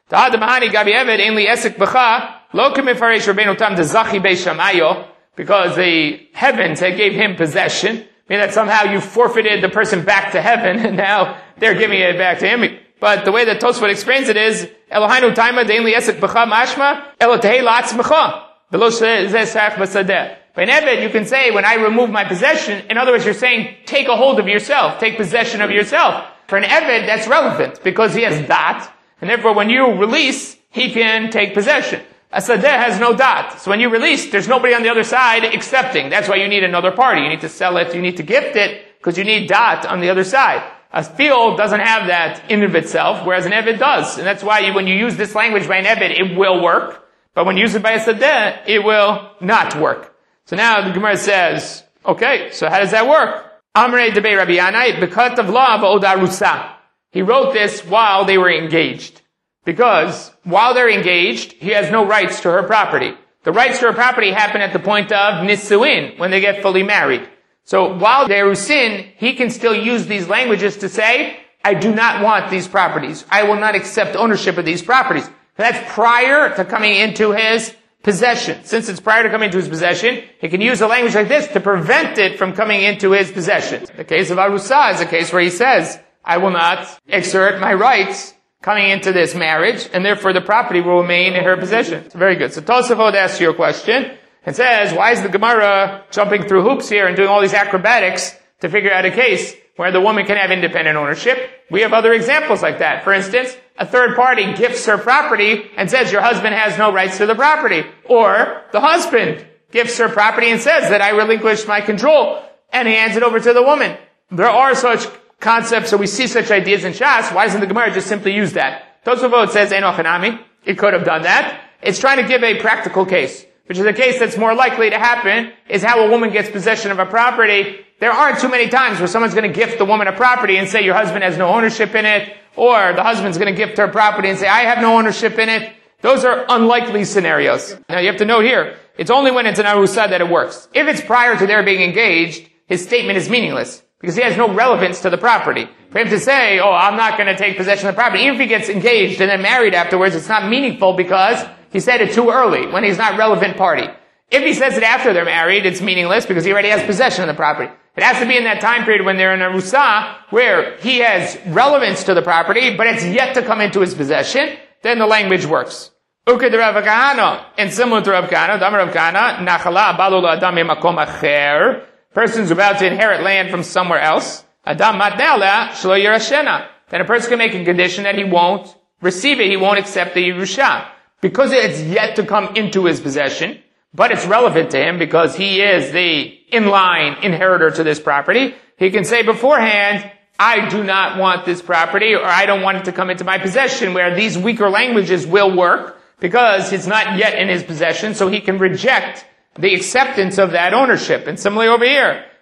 because the heavens had gave him possession, meaning that somehow you forfeited the person back to heaven, and now they're giving it back to him. But the way that Tosfot explains it is, Eloheinu taima dein li esek b'cha mashma, elo tehei la'atzmecha, v'lo zeh sach b'sadeh. By an eved, you can say, when I remove my possession, in other words, you're saying, take a hold of yourself, take possession of yourself. For an eved, that's relevant, because he has dat, and therefore when you release, he can take possession. A sadeh has no dot. So when you release, there's nobody on the other side accepting. That's why you need another party. You need to sell it, you need to gift it, because you need dot on the other side. A field doesn't have that in and of itself, whereas an eved does. And that's why when you use this language by an eved, it will work. But when you use it by a sadeh, it will not work. So now the Gemara says, okay, so how does that work? Amrei debei Rabbi Yanai, b'katav lav od arusa. He wrote this while they were engaged. Because while they're engaged, he has no rights to her property. The rights to her property happen at the point of nisuin, when they get fully married. So while they're usin, he can still use these languages to say, I do not want these properties. I will not accept ownership of these properties. That's prior to coming into his possession. Since it's prior to coming into his possession, he can use a language like this to prevent it from coming into his possession. The case of Arusa is a case where he says, I will not exert my rights coming into this marriage, and therefore the property will remain in her possession. It's very good. So Tosafot asks your question and says, why is the Gemara jumping through hoops here and doing all these acrobatics to figure out a case where the woman can have independent ownership? We have other examples like that. For instance, a third party gifts her property and says your husband has no rights to the property. Or the husband gifts her property and says that I relinquished my control, and he hands it over to the woman. There are such concepts, so we see such ideas in Shas. Why doesn't the Gemara just simply use that? Tosafot says, Eino Chanami. It could have done that. It's trying to give a practical case, which is a case that's more likely to happen, is how a woman gets possession of a property. There aren't too many times where someone's going to gift the woman a property and say your husband has no ownership in it, or the husband's going to gift her property and say I have no ownership in it. Those are unlikely scenarios. Now you have to note here, it's only when it's an arusa that it works. If it's prior to their being engaged, his statement is meaningless, because he has no relevance to the property. For him to say, oh, I'm not going to take possession of the property, even if he gets engaged and then married afterwards, it's not meaningful because he said it too early, when he's not relevant party. If he says it after they're married, it's meaningless because he already has possession of the property. It has to be in that time period when they're in a rusa, where he has relevance to the property, but it's yet to come into his possession, then the language works. Uked Rav Kahana, and similar to Rav Kahana, Dam Rav Kahana, Nachala abalu la'adam makom acher. Person's about to inherit land from somewhere else. Adam matnela shlo yirashena. Then a person can make a condition that he won't receive it, he won't accept the Yerusha. Because it's yet to come into his possession, but it's relevant to him because he is the inline inheritor to this property, he can say beforehand, I do not want this property, or I don't want it to come into my possession, where these weaker languages will work because it's not yet in his possession, so he can reject the acceptance of that ownership. And similarly over here,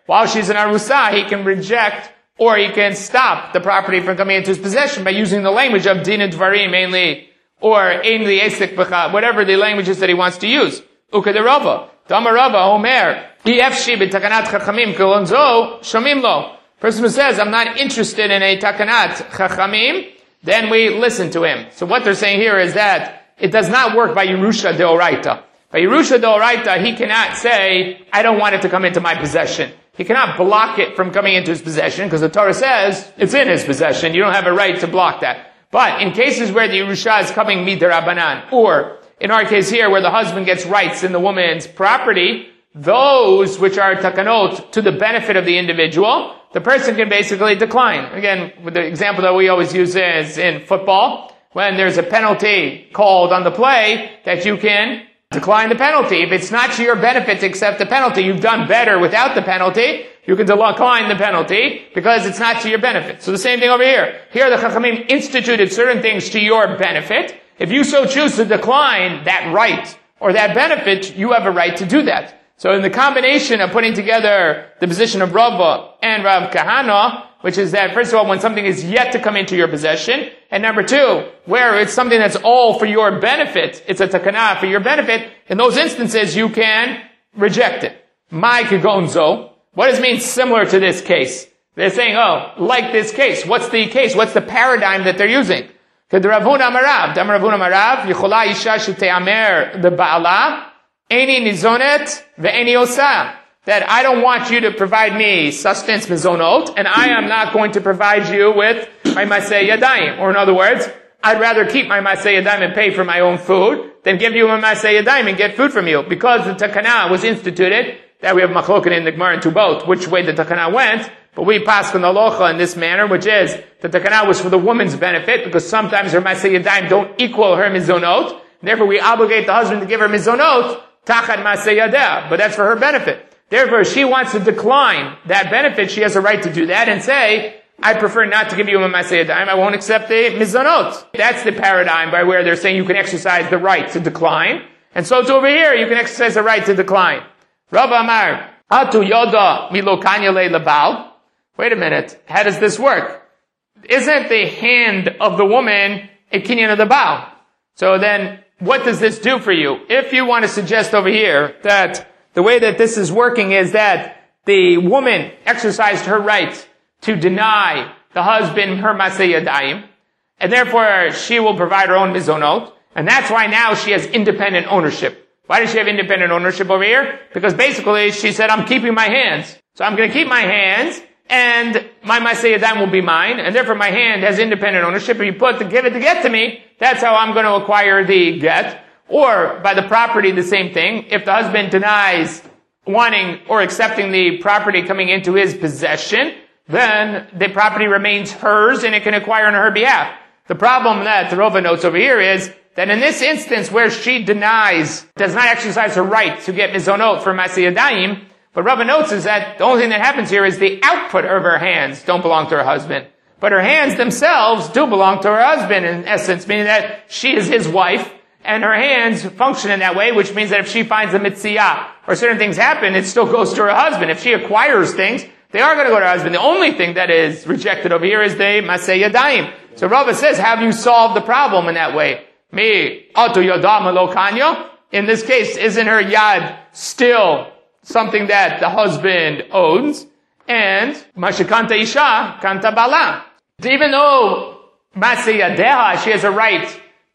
while she's an arusa, he can reject or he can stop the property from coming into his possession by using the language of din dvarim mainly, or ein li esek b'cha, whatever the language is that he wants to use. Ukaderava, Damarava, Omer, Efshi b'takanat chachamim kolonzo shomim lo. Person who says, I'm not interested in a takanat chachamim, then we listen to him. So what they're saying here is that it does not work by Yerusha Deoraita. By Yerusha Deoraita, he cannot say, I don't want it to come into my possession. He cannot block it from coming into his possession, because the Torah says it's in his possession. You don't have a right to block that. But in cases where the Yerusha is coming midarabanan, or in our case here, where the husband gets rights in the woman's property, those which are takanot to the benefit of the individual, the person can basically decline. Again, the example that we always use is in football, when there's a penalty called on the play, that you can decline the penalty. If it's not to your benefit to accept the penalty, you've done better without the penalty, you can decline the penalty because it's not to your benefit. So the same thing over here. Here the Chachamim instituted certain things to your benefit. If you so choose to decline that right or that benefit, you have a right to do that. So in the combination of putting together the position of Rava and Rav Kahana, which is that, first of all, when something is yet to come into your possession, and number two, where it's something that's all for your benefit, it's a takana for your benefit, in those instances you can reject it. My kagonzo, what does it mean similar to this case? They're saying, like this case. What's the case? What's the paradigm that they're using? K'Ravuna Marav, Ravuna Marav, Yechola Isha Shete'amer the Ba'ala, Eini Nizonet ve'eni Osa. That I don't want you to provide me sustenance mizonot, and I am not going to provide you with my maseh yadayim. Or in other words, I'd rather keep my maseh yadayim and pay for my own food than give you my maseh yadayim and get food from you. Because the takana was instituted, that we have machloket in the Gemara and to both, which way the takana went, but we pass on the halacha in this manner, which is, the takana was for the woman's benefit, because sometimes her maseh yadayim don't equal her mizonot, therefore we obligate the husband to give her mizonot, tachat maseh yadeh, but that's for her benefit. Therefore, if she wants to decline that benefit, she has a right to do that and say, I prefer not to give you a maseh yadayim, I won't accept the mizonot. That's the paradigm by where they're saying you can exercise the right to decline. And so it's over here, you can exercise the right to decline. Rav Amar, Atu yoda milo kanyale labal. Wait a minute, how does this work? Isn't the hand of the woman a kinyan of the Baal? So then, what does this do for you? If you want to suggest over here that the way that this is working is that the woman exercised her right to deny the husband her maseh yadayim, and therefore she will provide her own mizonot, and that's why now she has independent ownership. Why does she have independent ownership over here? Because basically she said, I'm keeping my hands. So I'm going to keep my hands, and my maseh yadayim will be mine, and therefore my hand has independent ownership. If you give it to get to me, that's how I'm going to acquire the get. Or, by the property, the same thing. If the husband denies wanting or accepting the property coming into his possession, then the property remains hers and it can acquire on her behalf. The problem that the Rova notes over here is that in this instance where she does not exercise her right to get mizonot for maseh yadayim, what Rava notes is that the only thing that happens here is the output of her hands don't belong to her husband. But her hands themselves do belong to her husband in essence, meaning that she is his wife, and her hands function in that way, which means that if she finds a mitziyah, or certain things happen, it still goes to her husband. If she acquires things, they are going to go to her husband. The only thing that is rejected over here is the maseh yadayim. So Rava says, have you solved the problem in that way? Me, atu yadam lo kanyo. In this case, isn't her yad still something that the husband owns? And, mashikanta isha, kanta bala. Even though maseh yadeha, she has a right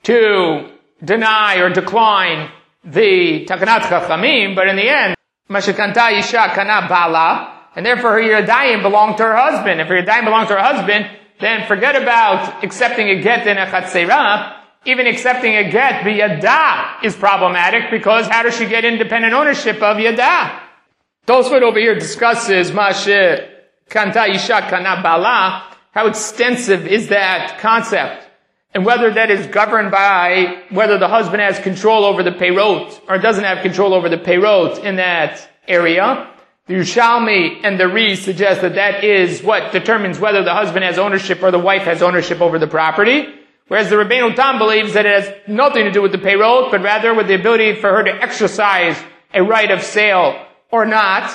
to deny or decline the takanat chachamim, but in the end, mashikanta isha kana bala, and therefore her yadayim belong to her husband. If her yadayim belong to her husband, then forget about accepting a get in a chatzera. Even accepting a get b'yada is problematic, because how does she get independent ownership of yada? Tosfot over here discusses mashikanta isha kana bala, how extensive is that concept, and whether that is governed by whether the husband has control over the peirot or doesn't have control over the peirot in that area. The Yerushalmi and the Ri suggest that that is what determines whether the husband has ownership or the wife has ownership over the property. Whereas the Rabbeinu Tam believes that it has nothing to do with the peirot, but rather with the ability for her to exercise a right of sale or not.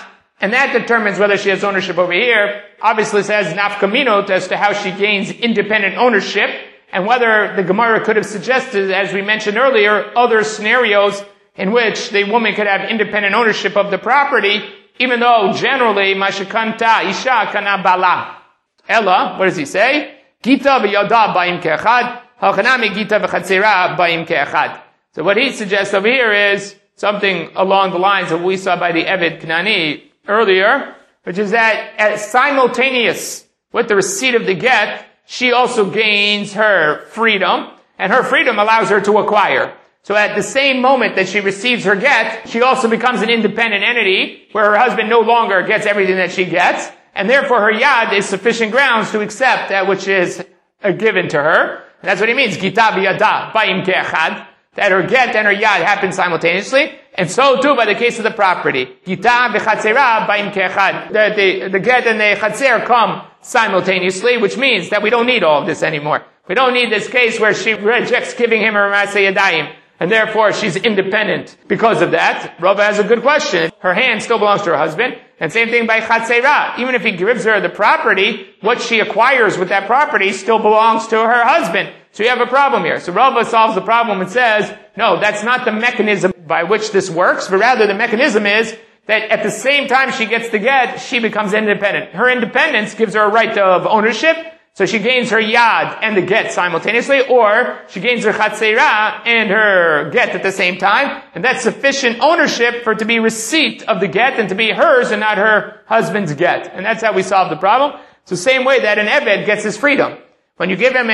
And that determines whether she has ownership over here. Obviously it says nafkaminot as to how she gains independent ownership, and whether the Gemara could have suggested, as we mentioned earlier, other scenarios in which the woman could have independent ownership of the property, even though generally, mashakanta isha kana bala. Ella, what does he say? Gita v'yada ba'im ke'echad, hachanami gita v'chatzera ba'im ke'echad. So what he suggests over here is something along the lines of what we saw by the Eved Knani earlier, which is that as simultaneous with the receipt of the get, she also gains her freedom, and her freedom allows her to acquire. So at the same moment that she receives her get, she also becomes an independent entity, where her husband no longer gets everything that she gets, and therefore her yad is sufficient grounds to accept that which is given to her. And that's what he means, gita b'yada ba'im ke'echad, that her get and her yad happen simultaneously, and so too by the case of the property. Gita v'chatzera ba'im ke'echad. The get and the chatzer come simultaneously, which means that we don't need all of this anymore. We don't need this case where she rejects giving him her maseh yadayim, and therefore she's independent because of that. Rava has a good question. Her hand still belongs to her husband, and same thing by chatzera. Even if he gives her the property, what she acquires with that property still belongs to her husband. So you have a problem here. So Rava solves the problem and says, no, that's not the mechanism by which this works, but rather the mechanism is that at the same time she gets the get, she becomes independent. Her independence gives her a right of ownership, so she gains her yad and the get simultaneously, or she gains her chatzera and her get at the same time, and that's sufficient ownership for it to be receipt of the get and to be hers and not her husband's get. And that's how we solve the problem. It's the same way that an Eved gets his freedom. When you give him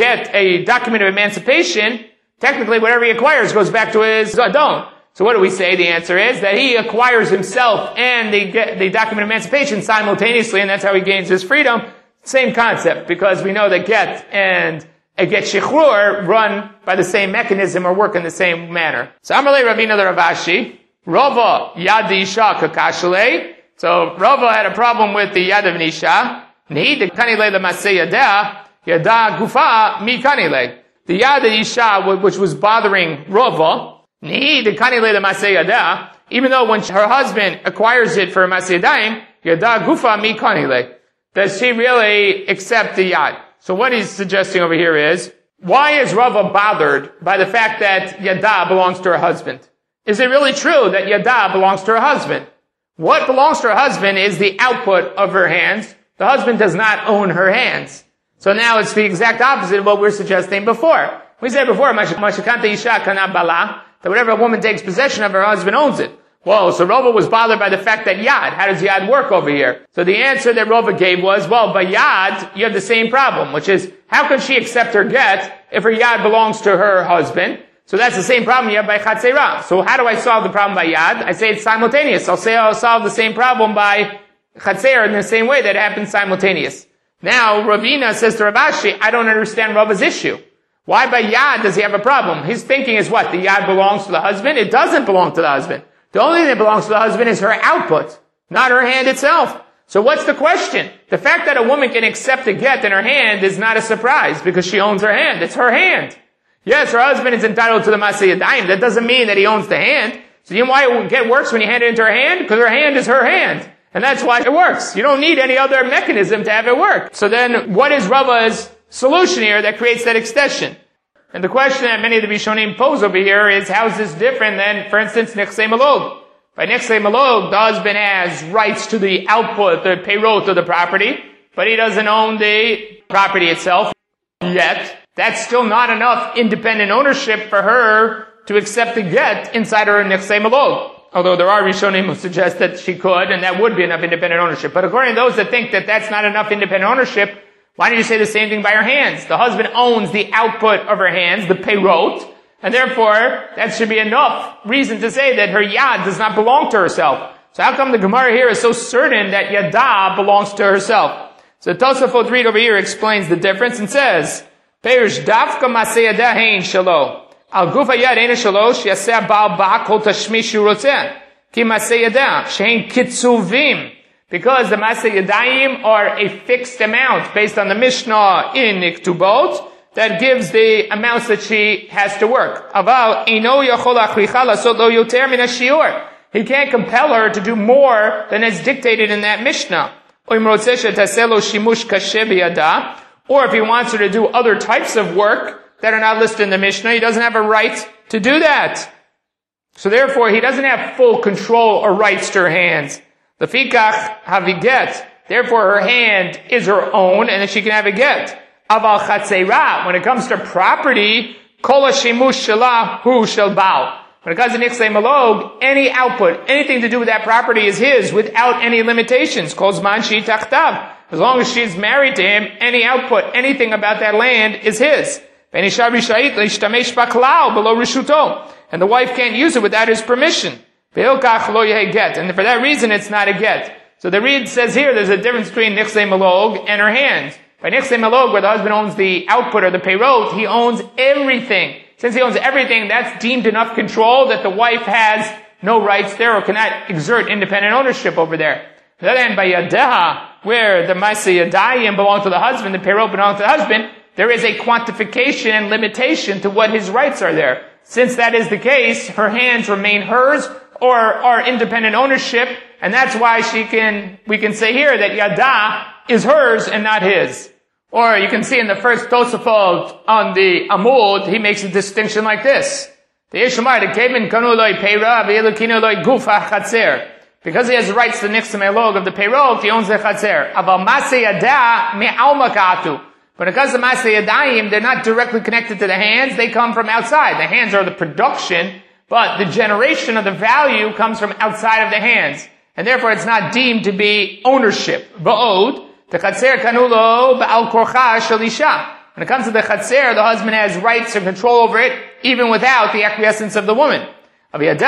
a document of emancipation, technically whatever he acquires goes back to his adon. So what do we say? The answer is that he acquires himself and the document of emancipation simultaneously, and that's how he gains his freedom. Same concept, because we know that get and a get shichrur run by the same mechanism or work in the same manner. So Amalei Ravina the Ravashi, Rava yad isha kakashale. So Rava had a problem with the yad of an isha. Nihi de kanile le maseh yadeh, yada gufa mi kanile. The yad of isha, which was bothering Rava, nihi de kanile le maseh yadeh, even though when her husband acquires it for maseh yadayim, yada gufa mi kanile. Does she really accept the yad? So what he's suggesting over here is, why is Rava bothered by the fact that yada belongs to her husband? Is it really true that yada belongs to her husband? What belongs to her husband is the output of her hands. The husband does not own her hands. So now it's the exact opposite of what we were suggesting before. We said before, mashakanta isha kana bala, that whatever a woman takes possession of, her husband owns it. Whoa, so Rava was bothered by the fact that yad, how does yad work over here? So the answer that Rava gave was, well, by yad, you have the same problem, which is, how can she accept her get if her yad belongs to her husband? So that's the same problem you have by chatzera. So how do I solve the problem by yad? I say it's simultaneous. I'll solve the same problem by chatzer in the same way that it happens simultaneous. Now, Ravina says to Ravashi, I don't understand Rava's issue. Why by yad does he have a problem? His thinking is what? The yad belongs to the husband? It doesn't belong to the husband. The only thing that belongs to the husband is her output, not her hand itself. So what's the question? The fact that a woman can accept a get in her hand is not a surprise because she owns her hand. It's her hand. Yes, her husband is entitled to the maseh yadayim. That doesn't mean that he owns the hand. So you know why a get works when you hand it into her hand? Because her hand is her hand. And that's why it works. You don't need any other mechanism to have it work. So then what is Rava's solution here that creates that extension? And the question that many of the Rishonim pose over here is, how is this different than, for instance, Nechsei Malog? By Nechsei Malog, the husband has rights to the output, the peirot of the property, but he doesn't own the property itself yet. That's still not enough independent ownership for her to accept the get inside her Nechsei Malog. Although there are Rishonim who suggest that she could, and that would be enough independent ownership. But according to those that think that that's not enough independent ownership, why don't you say the same thing by her hands? The husband owns the output of her hands, the peirot, and therefore that should be enough reason to say that her yad does not belong to herself. So how come the Gemara here is so certain that yada belongs to herself? So Tosafot read over here explains the difference and says, Perish dafka maseh yada hein shalo. Al gufa yad ein shalo sheyaseh ba'al ba kol tashmish shu rotzeh. Ki maseh yada shein kitzuvim. Because the maseh yadayim are a fixed amount based on the Mishnah in Iktubot that gives the amounts that she has to work. Aval eino yachol achricha lasot lo yoter min hashiur. He can't compel her to do more than is dictated in that Mishnah. Or if he wants her to do other types of work that are not listed in the Mishnah, he doesn't have a right to do that. So therefore, he doesn't have full control or rights to her hands. Lefikach haviget. Therefore, her hand is her own, and then she can have a get. Aval chatzera. When it comes to property, kol hashimush shelah hu shel baal. When it comes to nichsei malog, any output, anything to do with that property is his without any limitations. Kol zman shi tachtav. As long as she's married to him, any output, anything about that land is his. And the wife can't use it without his permission. And for that reason, it's not a get. So the Reed says here, there's a difference between nichsei malog and her hands. By nichsei malog, where the husband owns the output or the peirot, he owns everything. Since he owns everything, that's deemed enough control that the wife has no rights there or cannot exert independent ownership over there. On the other hand, by yadeha, where the maaseh yadayim belong to the husband, the peirot belong to the husband, there is a quantification and limitation to what his rights are there. Since that is the case, her hands remain hers or are independent ownership, and that's why we can say here that yada is hers and not his. Or you can see in the first Tosafot on the Amud, he makes a distinction like this. Because he has rights to nichsei malog of the peirot, he owns the chatzer. Aval maaseh yada me'alma ka'atu. When it comes to maaseh yadayim, they're not directly connected to the hands, they come from outside. The hands are the production, but the generation of the value comes from outside of the hands. And therefore it's not deemed to be ownership. Ba'od, the chatzer kanulo ba'al korcha shel isha. When it comes to the chatzer, the husband has rights and control over it, even without the acquiescence of the woman. Whereas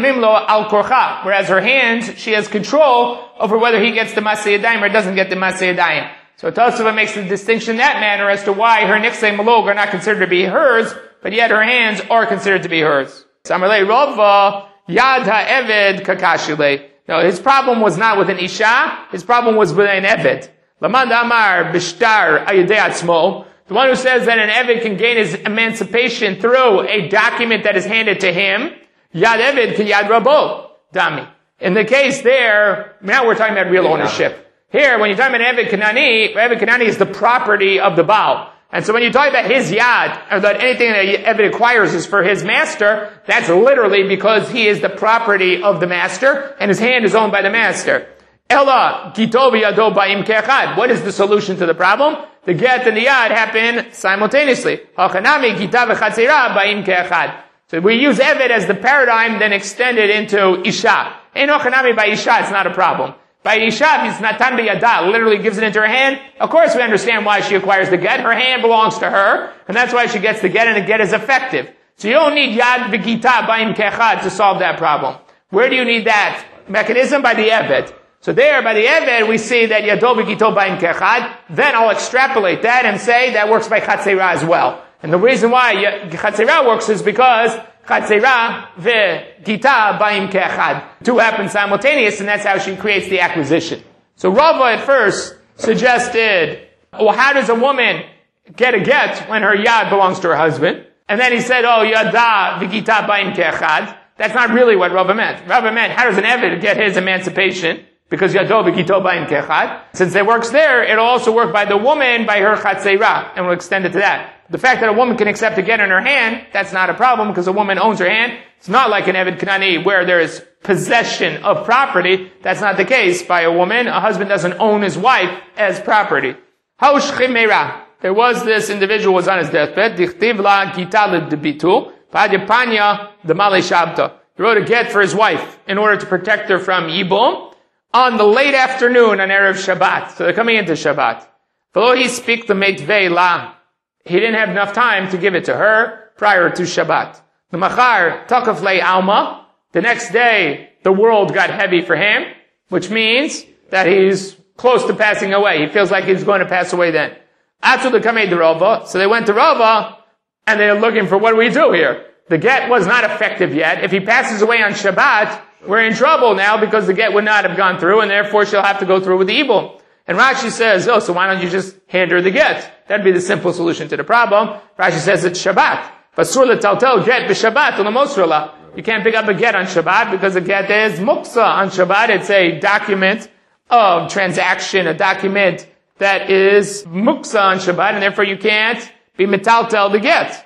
her hands, she has control over whether he gets the maaseh yadayim or doesn't get the maaseh yadayim. So Tosafot makes the distinction in that manner as to why her nichsei malog are not considered to be hers, but yet her hands are considered to be hers. Samarlei Rava yad ha'eved kakashile. No, his problem was not with an isha, his problem was with an eved. Laman amar bishtar ayidei atzmo. The one who says that an eved can gain his emancipation through a document that is handed to him, yad eved ki yad rabo dami. In the case there, now we're talking about real ownership. Here, when you're talking about Eved Kanani is the property of the Baal. And so when you talk about his yad, or that anything that Eved acquires is for his master, that's literally because he is the property of the master, and his hand is owned by the master. Ella, gito v'yado ba'im ke'echad. What is the solution to the problem? The get and the yad happen simultaneously. Hachanami gita v'chatzera ba'im ke'echad. So we use Eved as the paradigm, then extend it into Isha. In Hachanami by Isha, it's not a problem. By Isha, it's natan b'yada, literally gives it into her hand. Of course, we understand why she acquires the get. Her hand belongs to her, and that's why she gets the get, and the get is effective. So you don't need yad v'gita ba'im ke'echad to solve that problem. Where do you need that mechanism? By the Eved. So there, by the Eved, we see that yado v'gito ba'im ke'echad. Then I'll extrapolate that and say that works by chatzera as well. And the reason why chatzera works is because chatzera ve'gita ba'im ke'echad. Two happen simultaneous, and that's how she creates the acquisition. So Rava at first suggested, well, how does a woman get a get when her yad belongs to her husband? And then he said, oh, yada v'gita ba'im ke'echad. That's not really what Rava meant. Rava meant, how does an Eved get his emancipation? Because yado v'gito ba'im ke'echad. Since it works there, it'll also work by the woman, by her chatzera, and we'll extend it to that. The fact that a woman can accept a get in her hand, that's not a problem because a woman owns her hand. It's not like an Eved Kanani where there is possession of property. That's not the case by a woman. A husband doesn't own his wife as property. Haush chimera. There was this individual who was on his deathbed. Dichtiv la gita l'debitu. Panya the male shabta. He wrote a get for his wife in order to protect her from yibum on the late afternoon on Erev Shabbat. So they're coming into Shabbat. V'lo he speak the meitvei la. He didn't have enough time to give it to her prior to Shabbat. The machar takaf lei alma. The next day, the world got heavy for him, which means that he's close to passing away. He feels like he's going to pass away then. Atu l'kamei de Rava. So they went to Rava, and they're looking for, what do we do here? The get was not effective yet. If he passes away on Shabbat, we're in trouble now because the get would not have gone through, and therefore she'll have to go through with the evil. And Rashi says, oh, so why don't you just hand her the get? That'd be the simple solution to the problem. Rashi says it's Shabbat. Basur l'taltel get b'Shabbat u'lemosrala. you can't pick up a get on Shabbat because a get is muksa on Shabbat. It's a document of transaction, a document that is muksa on Shabbat, and therefore you can't be metaltel the get.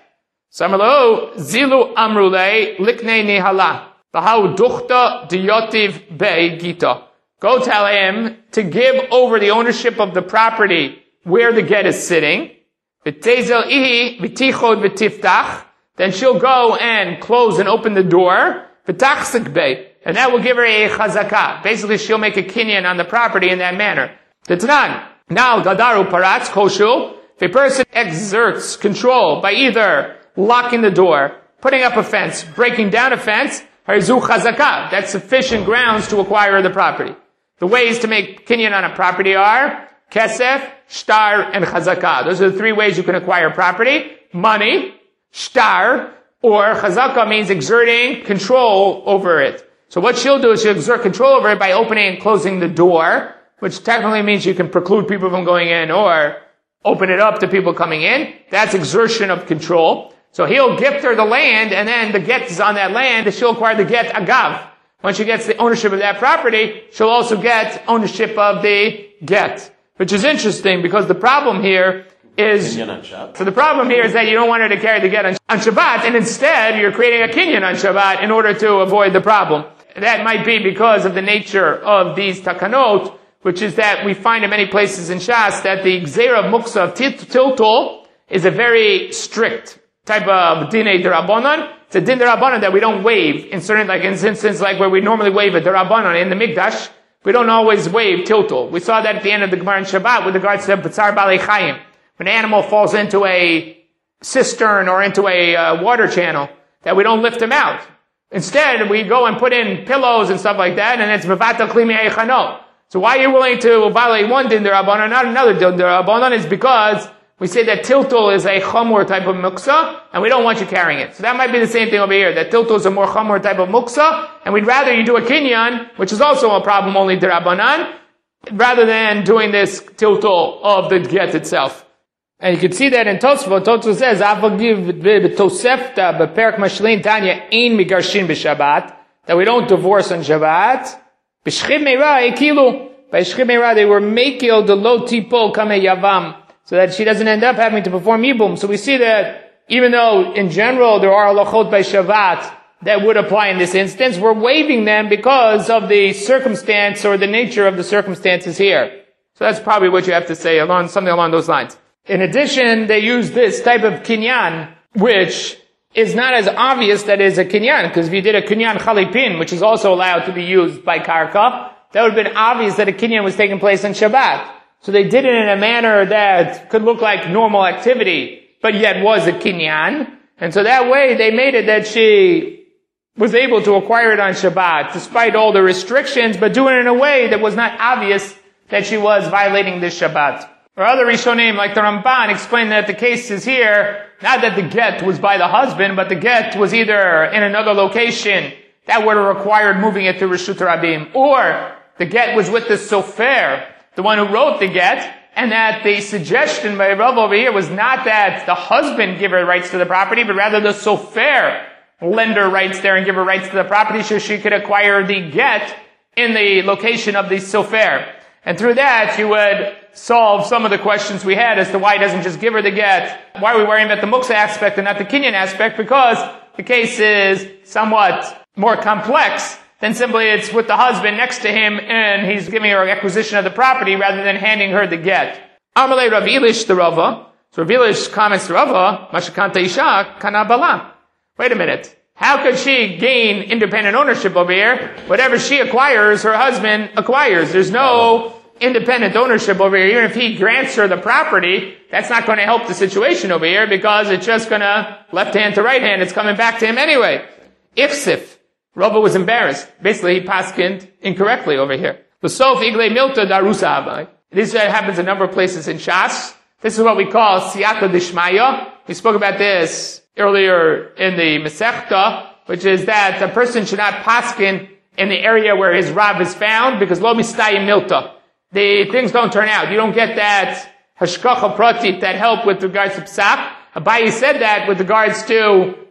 Samalo zilu amrule liknei nihala v'hau duchta diyotiv bei gita. Go tell him to give over the ownership of the property where the get is sitting. V'tezel ihi v'tichod v'tiftach. Then she'll go and close and open the door. V'tachzik bei. And that will give her a chazakah. Basically, she'll make a kinyan on the property in that manner. T'tanan. Now, gadaru paratz koshu. If a person exerts control by either locking the door, putting up a fence, breaking down a fence, harzu chazakah. That's sufficient grounds to acquire the property. The ways to make kinyan on a property are kesef, shtar, and chazakah. Those are the three ways you can acquire property. Money, shtar, or chazakah means exerting control over it. So what she'll do is she'll exert control over it by opening and closing the door, which technically means you can preclude people from going in or open it up to people coming in. That's exertion of control. So he'll gift her the land, and then the get is on that land, and she'll acquire the get agav. Once she gets the ownership of that property, she'll also get ownership of the get. Which is interesting, because the problem here is, so the problem here is that you don't want her to carry the get on Shabbat, and instead you're creating a kinyan on Shabbat in order to avoid the problem. That might be because of the nature of these takanot, which is that we find in many places in Shas that the gzeira of muksa of tiltul is a very strict type of dinei derabanan. It's a din derabanan that we don't waive in certain, like in instances like where we normally waive a derabanan in the mikdash. We don't always waive tiltul. We saw that at the end of the Gemara in Shabbat with regards to b'tzar balei chayim. When an animal falls into a cistern or into a water channel, that we don't lift him out. Instead, we go and put in pillows and stuff like that, and it's mevatel kli mi'echano. So why are you willing to violate one din derabanan, not another din derabanan? Is because we say that tiltul is a chamor type of muksa, and we don't want you carrying it. So that might be the same thing over here, that tiltul is a more chamor type of muksa, and we'd rather you do a kinyan, which is also a problem only derabanan, rather than doing this tiltul of the get itself. And you can see that in Tosfot. Tosfot says, "Avagiv b'tosefta b'perek mashlin tanya ein migarshin b'Shabbat," that we don't divorce on Shabbat. B'shchiv meira ekilu. By shchiv meira they were mekil the lo tipol kame yavam, so that she doesn't end up having to perform yibum. So we see that even though in general there are halachot by Shabbat that would apply in this instance, we're waiving them because of the circumstance or the nature of the circumstances here. So that's probably what you have to say, something along those lines. In addition, they use this type of kinyan, which is not as obvious that is a kinyan, because if you did a kinyan chalipin, which is also allowed to be used by karka, that would have been obvious that a kinyan was taking place on Shabbat. So they did it in a manner that could look like normal activity, but yet was a kinyan. And so that way they made it that she was able to acquire it on Shabbat, despite all the restrictions, but doing it in a way that was not obvious that she was violating this Shabbat. Or other Rishonim, like the Ramban, explain that the case is here, not that the get was by the husband, but the get was either in another location that would have required moving it to Reshut Rabim, or the get was with the sofer, the one who wrote the get, and that the suggestion by Rav over here was not that the husband give her rights to the property, but rather the sofer lend her rights there and give her rights to the property so she could acquire the get in the location of the sofer. And through that, you would solve some of the questions we had as to why he doesn't just give her the get. Why are we worrying about the muksa aspect and not the kinyan aspect? Because the case is somewhat more complex than simply it's with the husband next to him and he's giving her acquisition of the property rather than handing her the get. Amalei Rav Elish the Rava. So Rav Elish comments to Rava, Mashakanta Isha kana bala. Wait a minute. How could she gain independent ownership over here? Whatever she acquires, her husband acquires. There's no independent ownership over here. Even if he grants her the property, that's not going to help the situation over here because it's just going to left hand to right hand. It's coming back to him anyway. Ichsif. Rava was embarrassed. Basically, he paskined incorrectly over here. L'sof igle milta darusa havai. This happens a number of places in Shas. This is what we call siyata dishmaya. We spoke about this earlier in the Masechta, which is that a person should not paskin in the area where his Rav is found because lo mistayim milta. The things don't turn out. You don't get that hashkacha pratit, that help with regards to psak. Abayi said that with regards to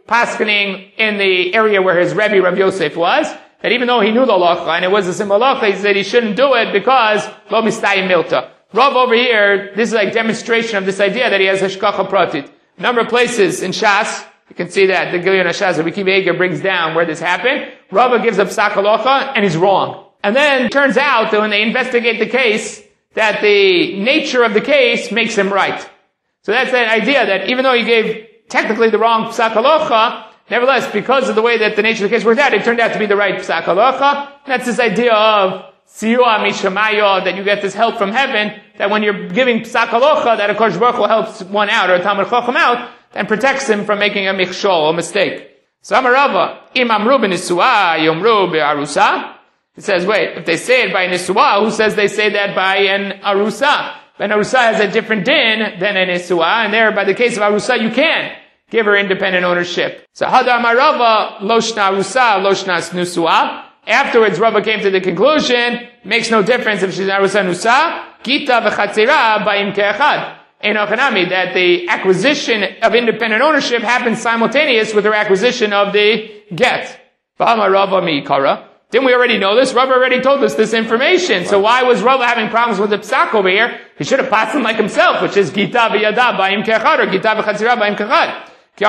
paskening in the area where his Rebbe, Rav Yosef, was, that even though he knew the halacha, and it was a simple halacha, he said he shouldn't do it because lo mistayim milta. Rav over here, this is like demonstration of this idea that he has hashkacha pratit. A number of places in Shas, you can see that the Gilyon HaShas, Rabbi Akiva Eiger brings down where this happened. Rava gives up psak halacha, and he's wrong. And then it turns out that when they investigate the case, that the nature of the case makes him right. So that's that idea that even though he gave technically the wrong psak halacha, nevertheless, because of the way that the nature of the case worked out, it turned out to be the right psak halacha. That's this idea of siyua mishamayo, that you get this help from heaven, that when you're giving psak halacha, that HaKadosh Baruch Hu helps one out, or a Talmud Chacham out, and protects him from making a michshol, a mistake. So Amar Rava, im amru b'nisua, yomru be'arusa. It says, wait, if they say it by nisua, who says they say that by an arusa? An arusa has a different din than a nisua, and there, by the case of arusa, you can give her independent ownership. So Hadar Marava, Loshna Arusa, Loshna Nusua. Afterwards, Rava came to the conclusion, makes no difference if she's Arusa Nusa, Gita v'chatzira ba'im ke'echad. Enochanami, that the acquisition of independent ownership happens simultaneous with her acquisition of the get. Ba'ama Rava mi'ikara. Didn't we already know this? Rava already told us this information. So why was Rava having problems with the psak over here? He should have passed him like himself, which is Gita v'yada ba'im ke'echad, or Gita v'chatzira ba'im ke'echad.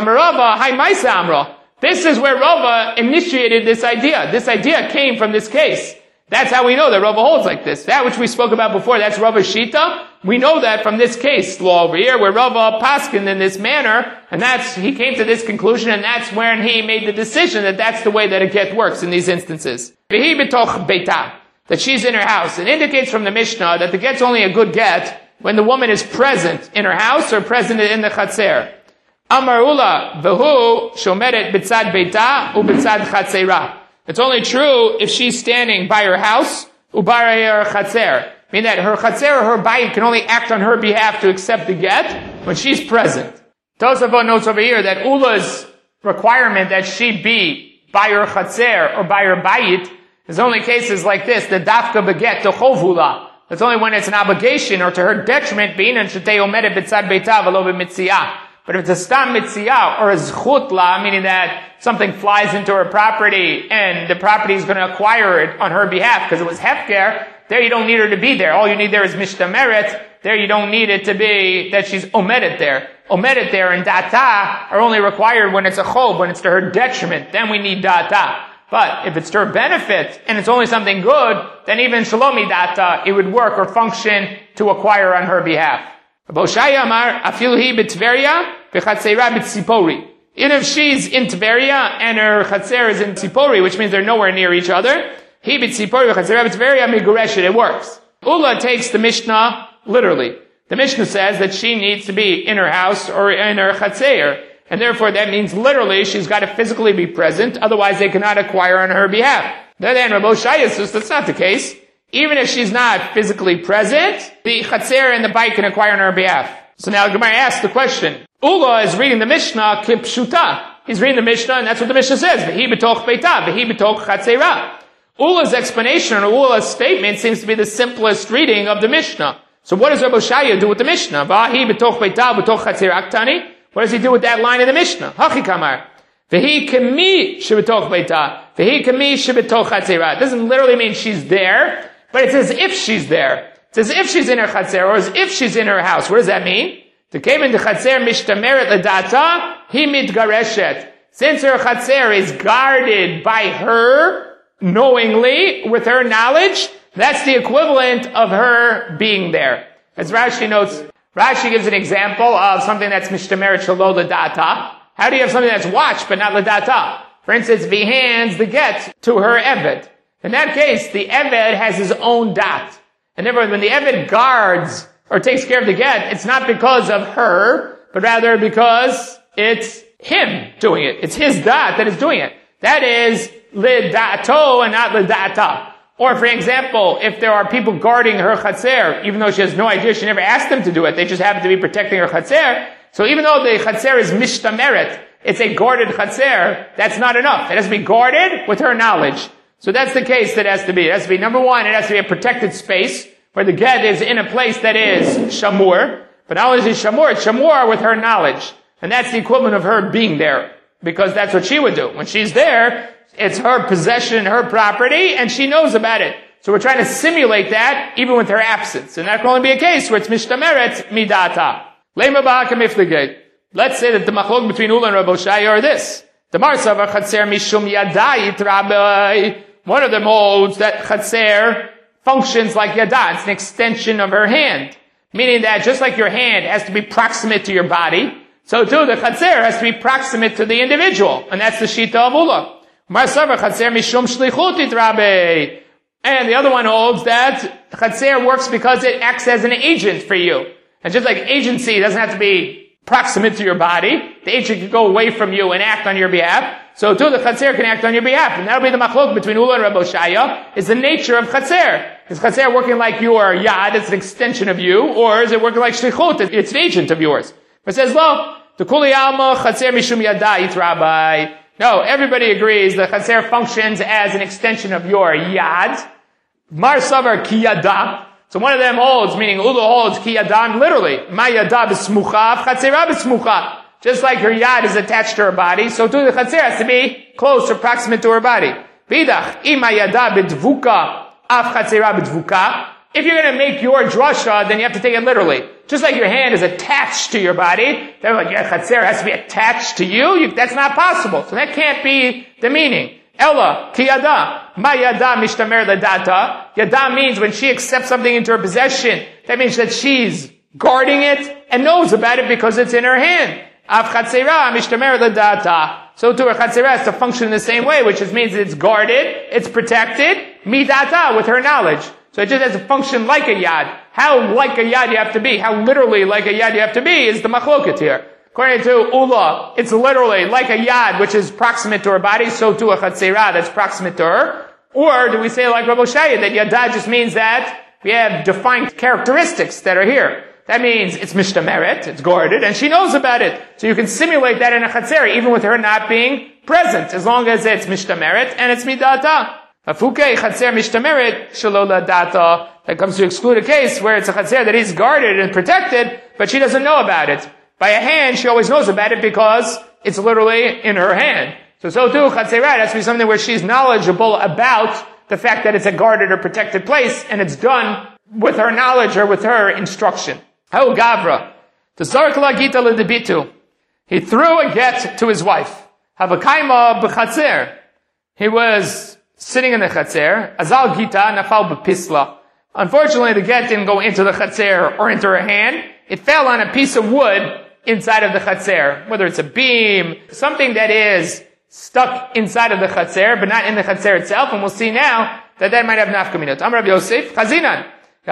This is where Rava initiated this idea. This idea came from this case. That's how we know that Rava holds like this. That which we spoke about before, that's Rava's Shita. We know that from this case law over here, where Rava paskined in this manner, and he came to this conclusion, and that's when he made the decision that that's the way that a get works in these instances. Vehi betoch beita, that she's in her house. It indicates from the Mishnah that the get's only a good get when the woman is present in her house or present in the chatzer. Amar Ula, v'hu shomeret b'tzad beita u'b'tzad chatzera. It's only true if she's standing by her house, u'b'ay her chatzer. Meaning that her chatzer or her bayit can only act on her behalf to accept the get when she's present. Tosafot notes over here that Ula's requirement that she be by her chatzer or by her bayit is only cases like this, the dafka beget to chovula. That's only when it's an obligation or to her detriment, being and shetei omeret b'tzad beita v'lo b'mitziyah. But if it's a stam mitziyah or a zchut la, meaning that something flies into her property and the property is going to acquire it on her behalf because it was hefker, there you don't need her to be there. All you need there is mishtameret. There you don't need it to be that she's omedet there. Omedet there and data are only required when it's a chob, when it's to her detriment. Then we need data. But if it's to her benefit and it's only something good, then even shalomi data, it would work or function to acquire on her behalf. Boshaya Amar, Afilhi b'Tveria, v'chatzera b'Tzipori. Even if she's in Tveria and her chatzer is in Tzipori, which means they're nowhere near each other, he b'Tzipori, v'chatzera b'Tveria, migureshet, it works. Ula takes the Mishnah literally. The Mishnah says that she needs to be in her house or in her chatzer, and therefore that means literally she's got to physically be present, otherwise they cannot acquire on her behalf. Then Rabbi Shaya says that's not the case. Even if she's not physically present, the chatzer and the bayit can acquire on her behalf. So now the Gemara asks the question. Ula is reading the Mishnah kipshuta. He's reading the Mishnah, and that's what the Mishnah says. V'hi b'toch beita, v'hi b'toch chatzera. Ula's explanation or Ula's statement seems to be the simplest reading of the Mishnah. So what does Rabbi Shaya do with the Mishnah? V'hi b'toch beita, b'toch chatzera aktani. What does he do with that line in the Mishnah? Hachi kamar. V'hi kemi sheb'toch beita, v'hi kemi sheb'toch chatzera. It doesn't literally mean she's there, but it's as if she's there. It's as if she's in her chatzer, or as if she's in her house. What does that mean? To came in the chatzer mishtameret ledata, he mitgareshet. Since her chatzer is guarded by her, knowingly, with her knowledge, that's the equivalent of her being there. As Rashi notes, Rashi gives an example of something that's mishtameret shelo ledata. How do you have something that's watched, but not ledata? For instance, if he hands the get to her eved. In that case, the Eved has his own dat. And therefore, when the Eved guards or takes care of the get, it's not because of her, but rather because it's him doing it. It's his dat that is doing it. That is lidato and not lidata. Or, for example, if there are people guarding her chatzer, even though she has no idea, she never asked them to do it, they just happen to be protecting her chatzer. So even though the chatzer is mishtameret, it's a guarded chatzer, that's not enough. It has to be guarded with her knowledge. So that's the case that has to be. It has to be, number one, it has to be a protected space where the get is in a place that is shamur. But not only is it shamur, it's shamur with her knowledge. And that's the equivalent of her being there. because that's what she would do. When she's there, it's her possession, her property, and she knows about it. So we're trying to simulate that even with her absence. And that can only be a case where it's mishtameret midata. Lema ba'aka mifligate. Let's say that the machlok between Ula and Rav Oshaya are this. The marsav chatzer mishum yadayit rabbi. One of them holds that chatzer functions like yada. It's an extension of her hand. Meaning that just like your hand has to be proximate to your body, so too the chatzer has to be proximate to the individual. And that's the shita of Ula. Marsav chatzer mishum shlichutit rabbi. And the other one holds that chatzer works because it acts as an agent for you. And just like agency doesn't have to be proximate to your body, the agent can go away from you and act on your behalf. So too, the chatzer can act on your behalf. And that'll be the machlok between Ula and Rav Oshaya, is the nature of chatzer. Is chatzer working like your yad, it's an extension of you, or is it working like shlichut, it's an agent of yours? But it says, lo, the kuli alma chatzer mishum yadayit rabbi. No, everybody agrees that chatzer functions as an extension of your yad. Mar savar ki yada. So one of them holds, meaning Ula holds ki yadam literally. Ma yada b'smucha, chatzera b'smucha. Just like her yad is attached to her body, so too the chatzer has to be close or proximate to her body. Bidach, ima yada b'dvuka, af chatzera b'dvuka. If you're going to make your drasha, then you have to take it literally. Just like your hand is attached to your body, they're like, yeah, chatzer has to be attached to you. That's not possible. So that can't be the meaning. Ella, ki yada. Ma yada mishtamer ledata. Yada means when she accepts something into her possession, that means that she's guarding it and knows about it because it's in her hand. Av chatzera mishtamer ledata. So too her chatzera has to function in the same way, which just means it's guarded, it's protected, midata, with her knowledge. So it just has to function like a yad. How like a yad you have to be, how literally like a yad you have to be is the machloket here. According to Ula, it's literally like a yad, which is proximate to her body, so too a chatzera that's proximate to her. Or do we say like Rav Oshaya, that yada just means that we have defined characteristics that are here. That means it's mishtameret, it's guarded, and she knows about it. So you can simulate that in a chatzera, even with her not being present, as long as it's mishtameret and it's midata. Afukei chatzer mishtameret shalola data. That comes to exclude a case where it's a chatzer that is guarded and protected, but she doesn't know about it. By a hand, she always knows about it because it's literally in her hand. So too, chatzerat has to be something where she's knowledgeable about the fact that it's a guarded or protected place, and it's done with her knowledge or with her instruction. How Gavra. The Zarkla Gita L'Debitu. He threw a get to his wife. Havakaima b'chatzer. He was sitting in the chatzer. Azal Gita nafal b'pisla. Unfortunately, the get didn't go into the chatzer or into her hand. It fell on a piece of wood inside of the chatzer. Whether it's a beam, something that is stuck inside of the chatzer, but not in the chatzer itself. And we'll see now that might have nafkaminot. Amar Rav Yosef, chazinan.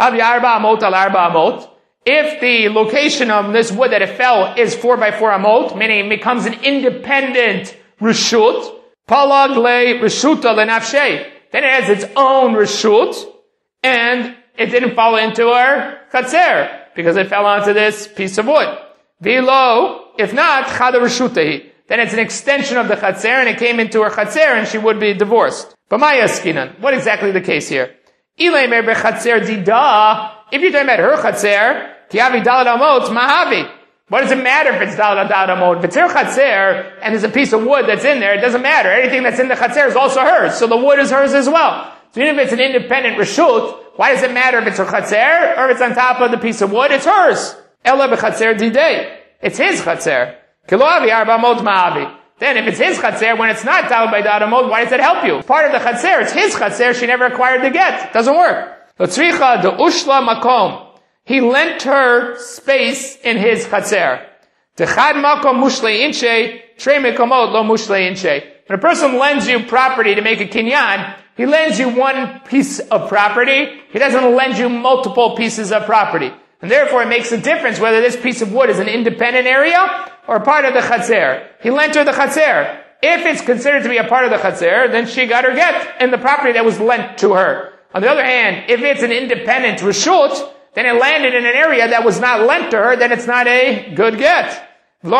If the location of this wood that it fell is 4 by 4 amot, meaning it becomes an independent reshut, palag le reshuta lenafshei, then it has its own reshut, and it didn't fall into our chatzer, because it fell onto this piece of wood. Vilo, if not, chada reshutahi, then it's an extension of the chatzer, and it came into her chatzer, and she would be divorced. But maya skinan, what exactly the case here? Ilay be chatzer dida. If you're talking about her chatzer, kiavi dalad amot mahavi. What does it matter if it's dalad amot? If it's her chatzer and there's a piece of wood that's in there, it doesn't matter. Anything that's in the chatzer is also hers, so the wood is hers as well. So even if it's an independent reshut, why does it matter if it's her chatzer or if it's on top of the piece of wood? It's hers. Ella b'chatzer didei. It's his chatzer. Kiloavi arba amot mahavi. Then if it's his chatzer, when it's not dalad by dalad amot, why does that help you? Part of the chatzer, it's his chatzer, she never acquired the get. It doesn't work. L'tzricha de ushla makom. He lent her space in his chatzer. Techad makom mushle inche, trei mekomot lo mushle inche. When a person lends you property to make a kinyan, he lends you one piece of property. He doesn't lend you multiple pieces of property. And therefore it makes a difference whether this piece of wood is an independent area or part of the chatzer. He lent her the chatzer. If it's considered to be a part of the chatzer, then she got her get in the property that was lent to her. On the other hand, if it's an independent reshut, then it landed in an area that was not lent to her, then it's not a good get.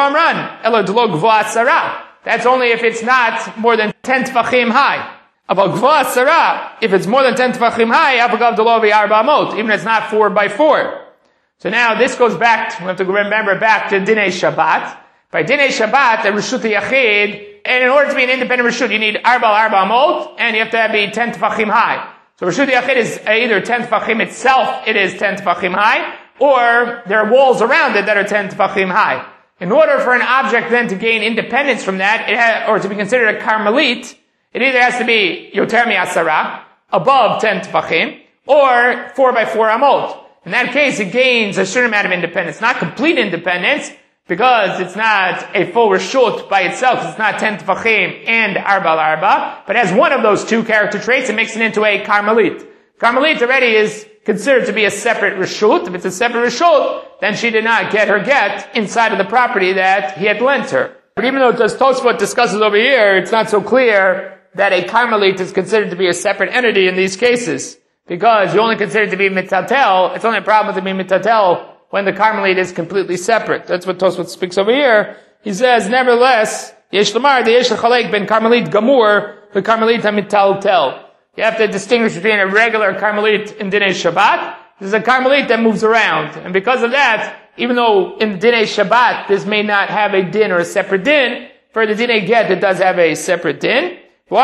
That's only if it's not more than 10 tfachim high. If it's more than 10 tfachim high, even if it's not 4 by 4. So now this goes back, we have to remember back to Dinei Shabbat. By Dinei Shabbat, the Reshut Yachid and in order to be an independent reshut, you need arba amot, and you have to be 10 tefachim high. So reshut yachid is either 10 tefachim itself, it is 10 tefachim high, or there are walls around it that are 10 tefachim high. In order for an object then to gain independence from that, or to be considered a karmelit, it either has to be yoter mi'asara, above 10 tefachim, or 4 by 4 amot. In that case, it gains a certain amount of independence. Not complete independence, because it's not a full reshut by itself, it's not 10 tefachim and arba, but has one of those two character traits, it makes it into a karmelit. Karmelit already is considered to be a separate reshut. If it's a separate reshut, then she did not get her get inside of the property that he had lent her. But even though Tosfot discusses over here, it's not so clear that a karmelit is considered to be a separate entity in these cases. Because you only consider it to be mitatel, it's only a problem to be mitatel when the karmelit is completely separate. That's what Tosfot speaks over here. He says, nevertheless, yesh lamar, the yesh l'chalek ben karmelit gamur, the karmelit ha-mitaltel. You have to distinguish between a regular karmelit in Dinei Shabbat. This is a karmelit that moves around. And because of that, even though in Dinei Shabbat this may not have a din or a separate din, for the Dinei Get it does have a separate din.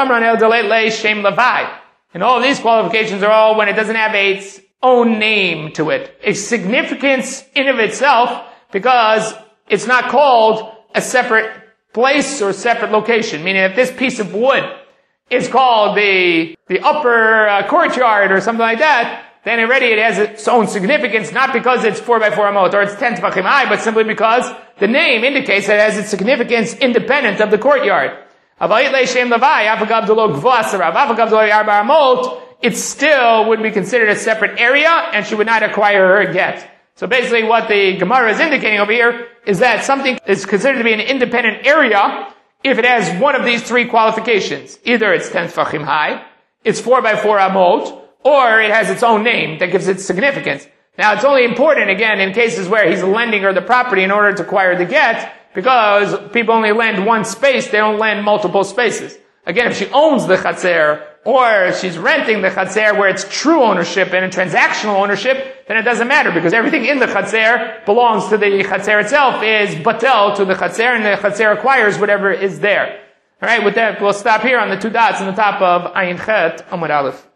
And all of these qualifications are all when it doesn't have its own name to it. Its significance in of itself, because it's not called a separate place or separate location. Meaning if this piece of wood is called the upper courtyard or something like that, then already it has its own significance, not because it's 4 by 4 amot or it's 10 tefachim high, but simply because the name indicates that it has its significance independent of the courtyard. It still would be considered a separate area, and she would not acquire her get. So basically what the Gemara is indicating over here is that something is considered to be an independent area if it has one of these three qualifications. Either it's 10 tefachim high, it's 4 by 4 amot, or it has its own name that gives it significance. Now it's only important, again, in cases where he's lending her the property in order to acquire the get, because people only lend one space, they don't lend multiple spaces. Again, if she owns the chatzer, or she's renting the chatzer where it's true ownership and a transactional ownership, then it doesn't matter, because everything in the chatzer belongs to the chatzer itself, is batel to the chatzer, and the chatzer acquires whatever is there. Alright, with that, we'll stop here on the two dots on the top of Ayin Chet Amud Aleph.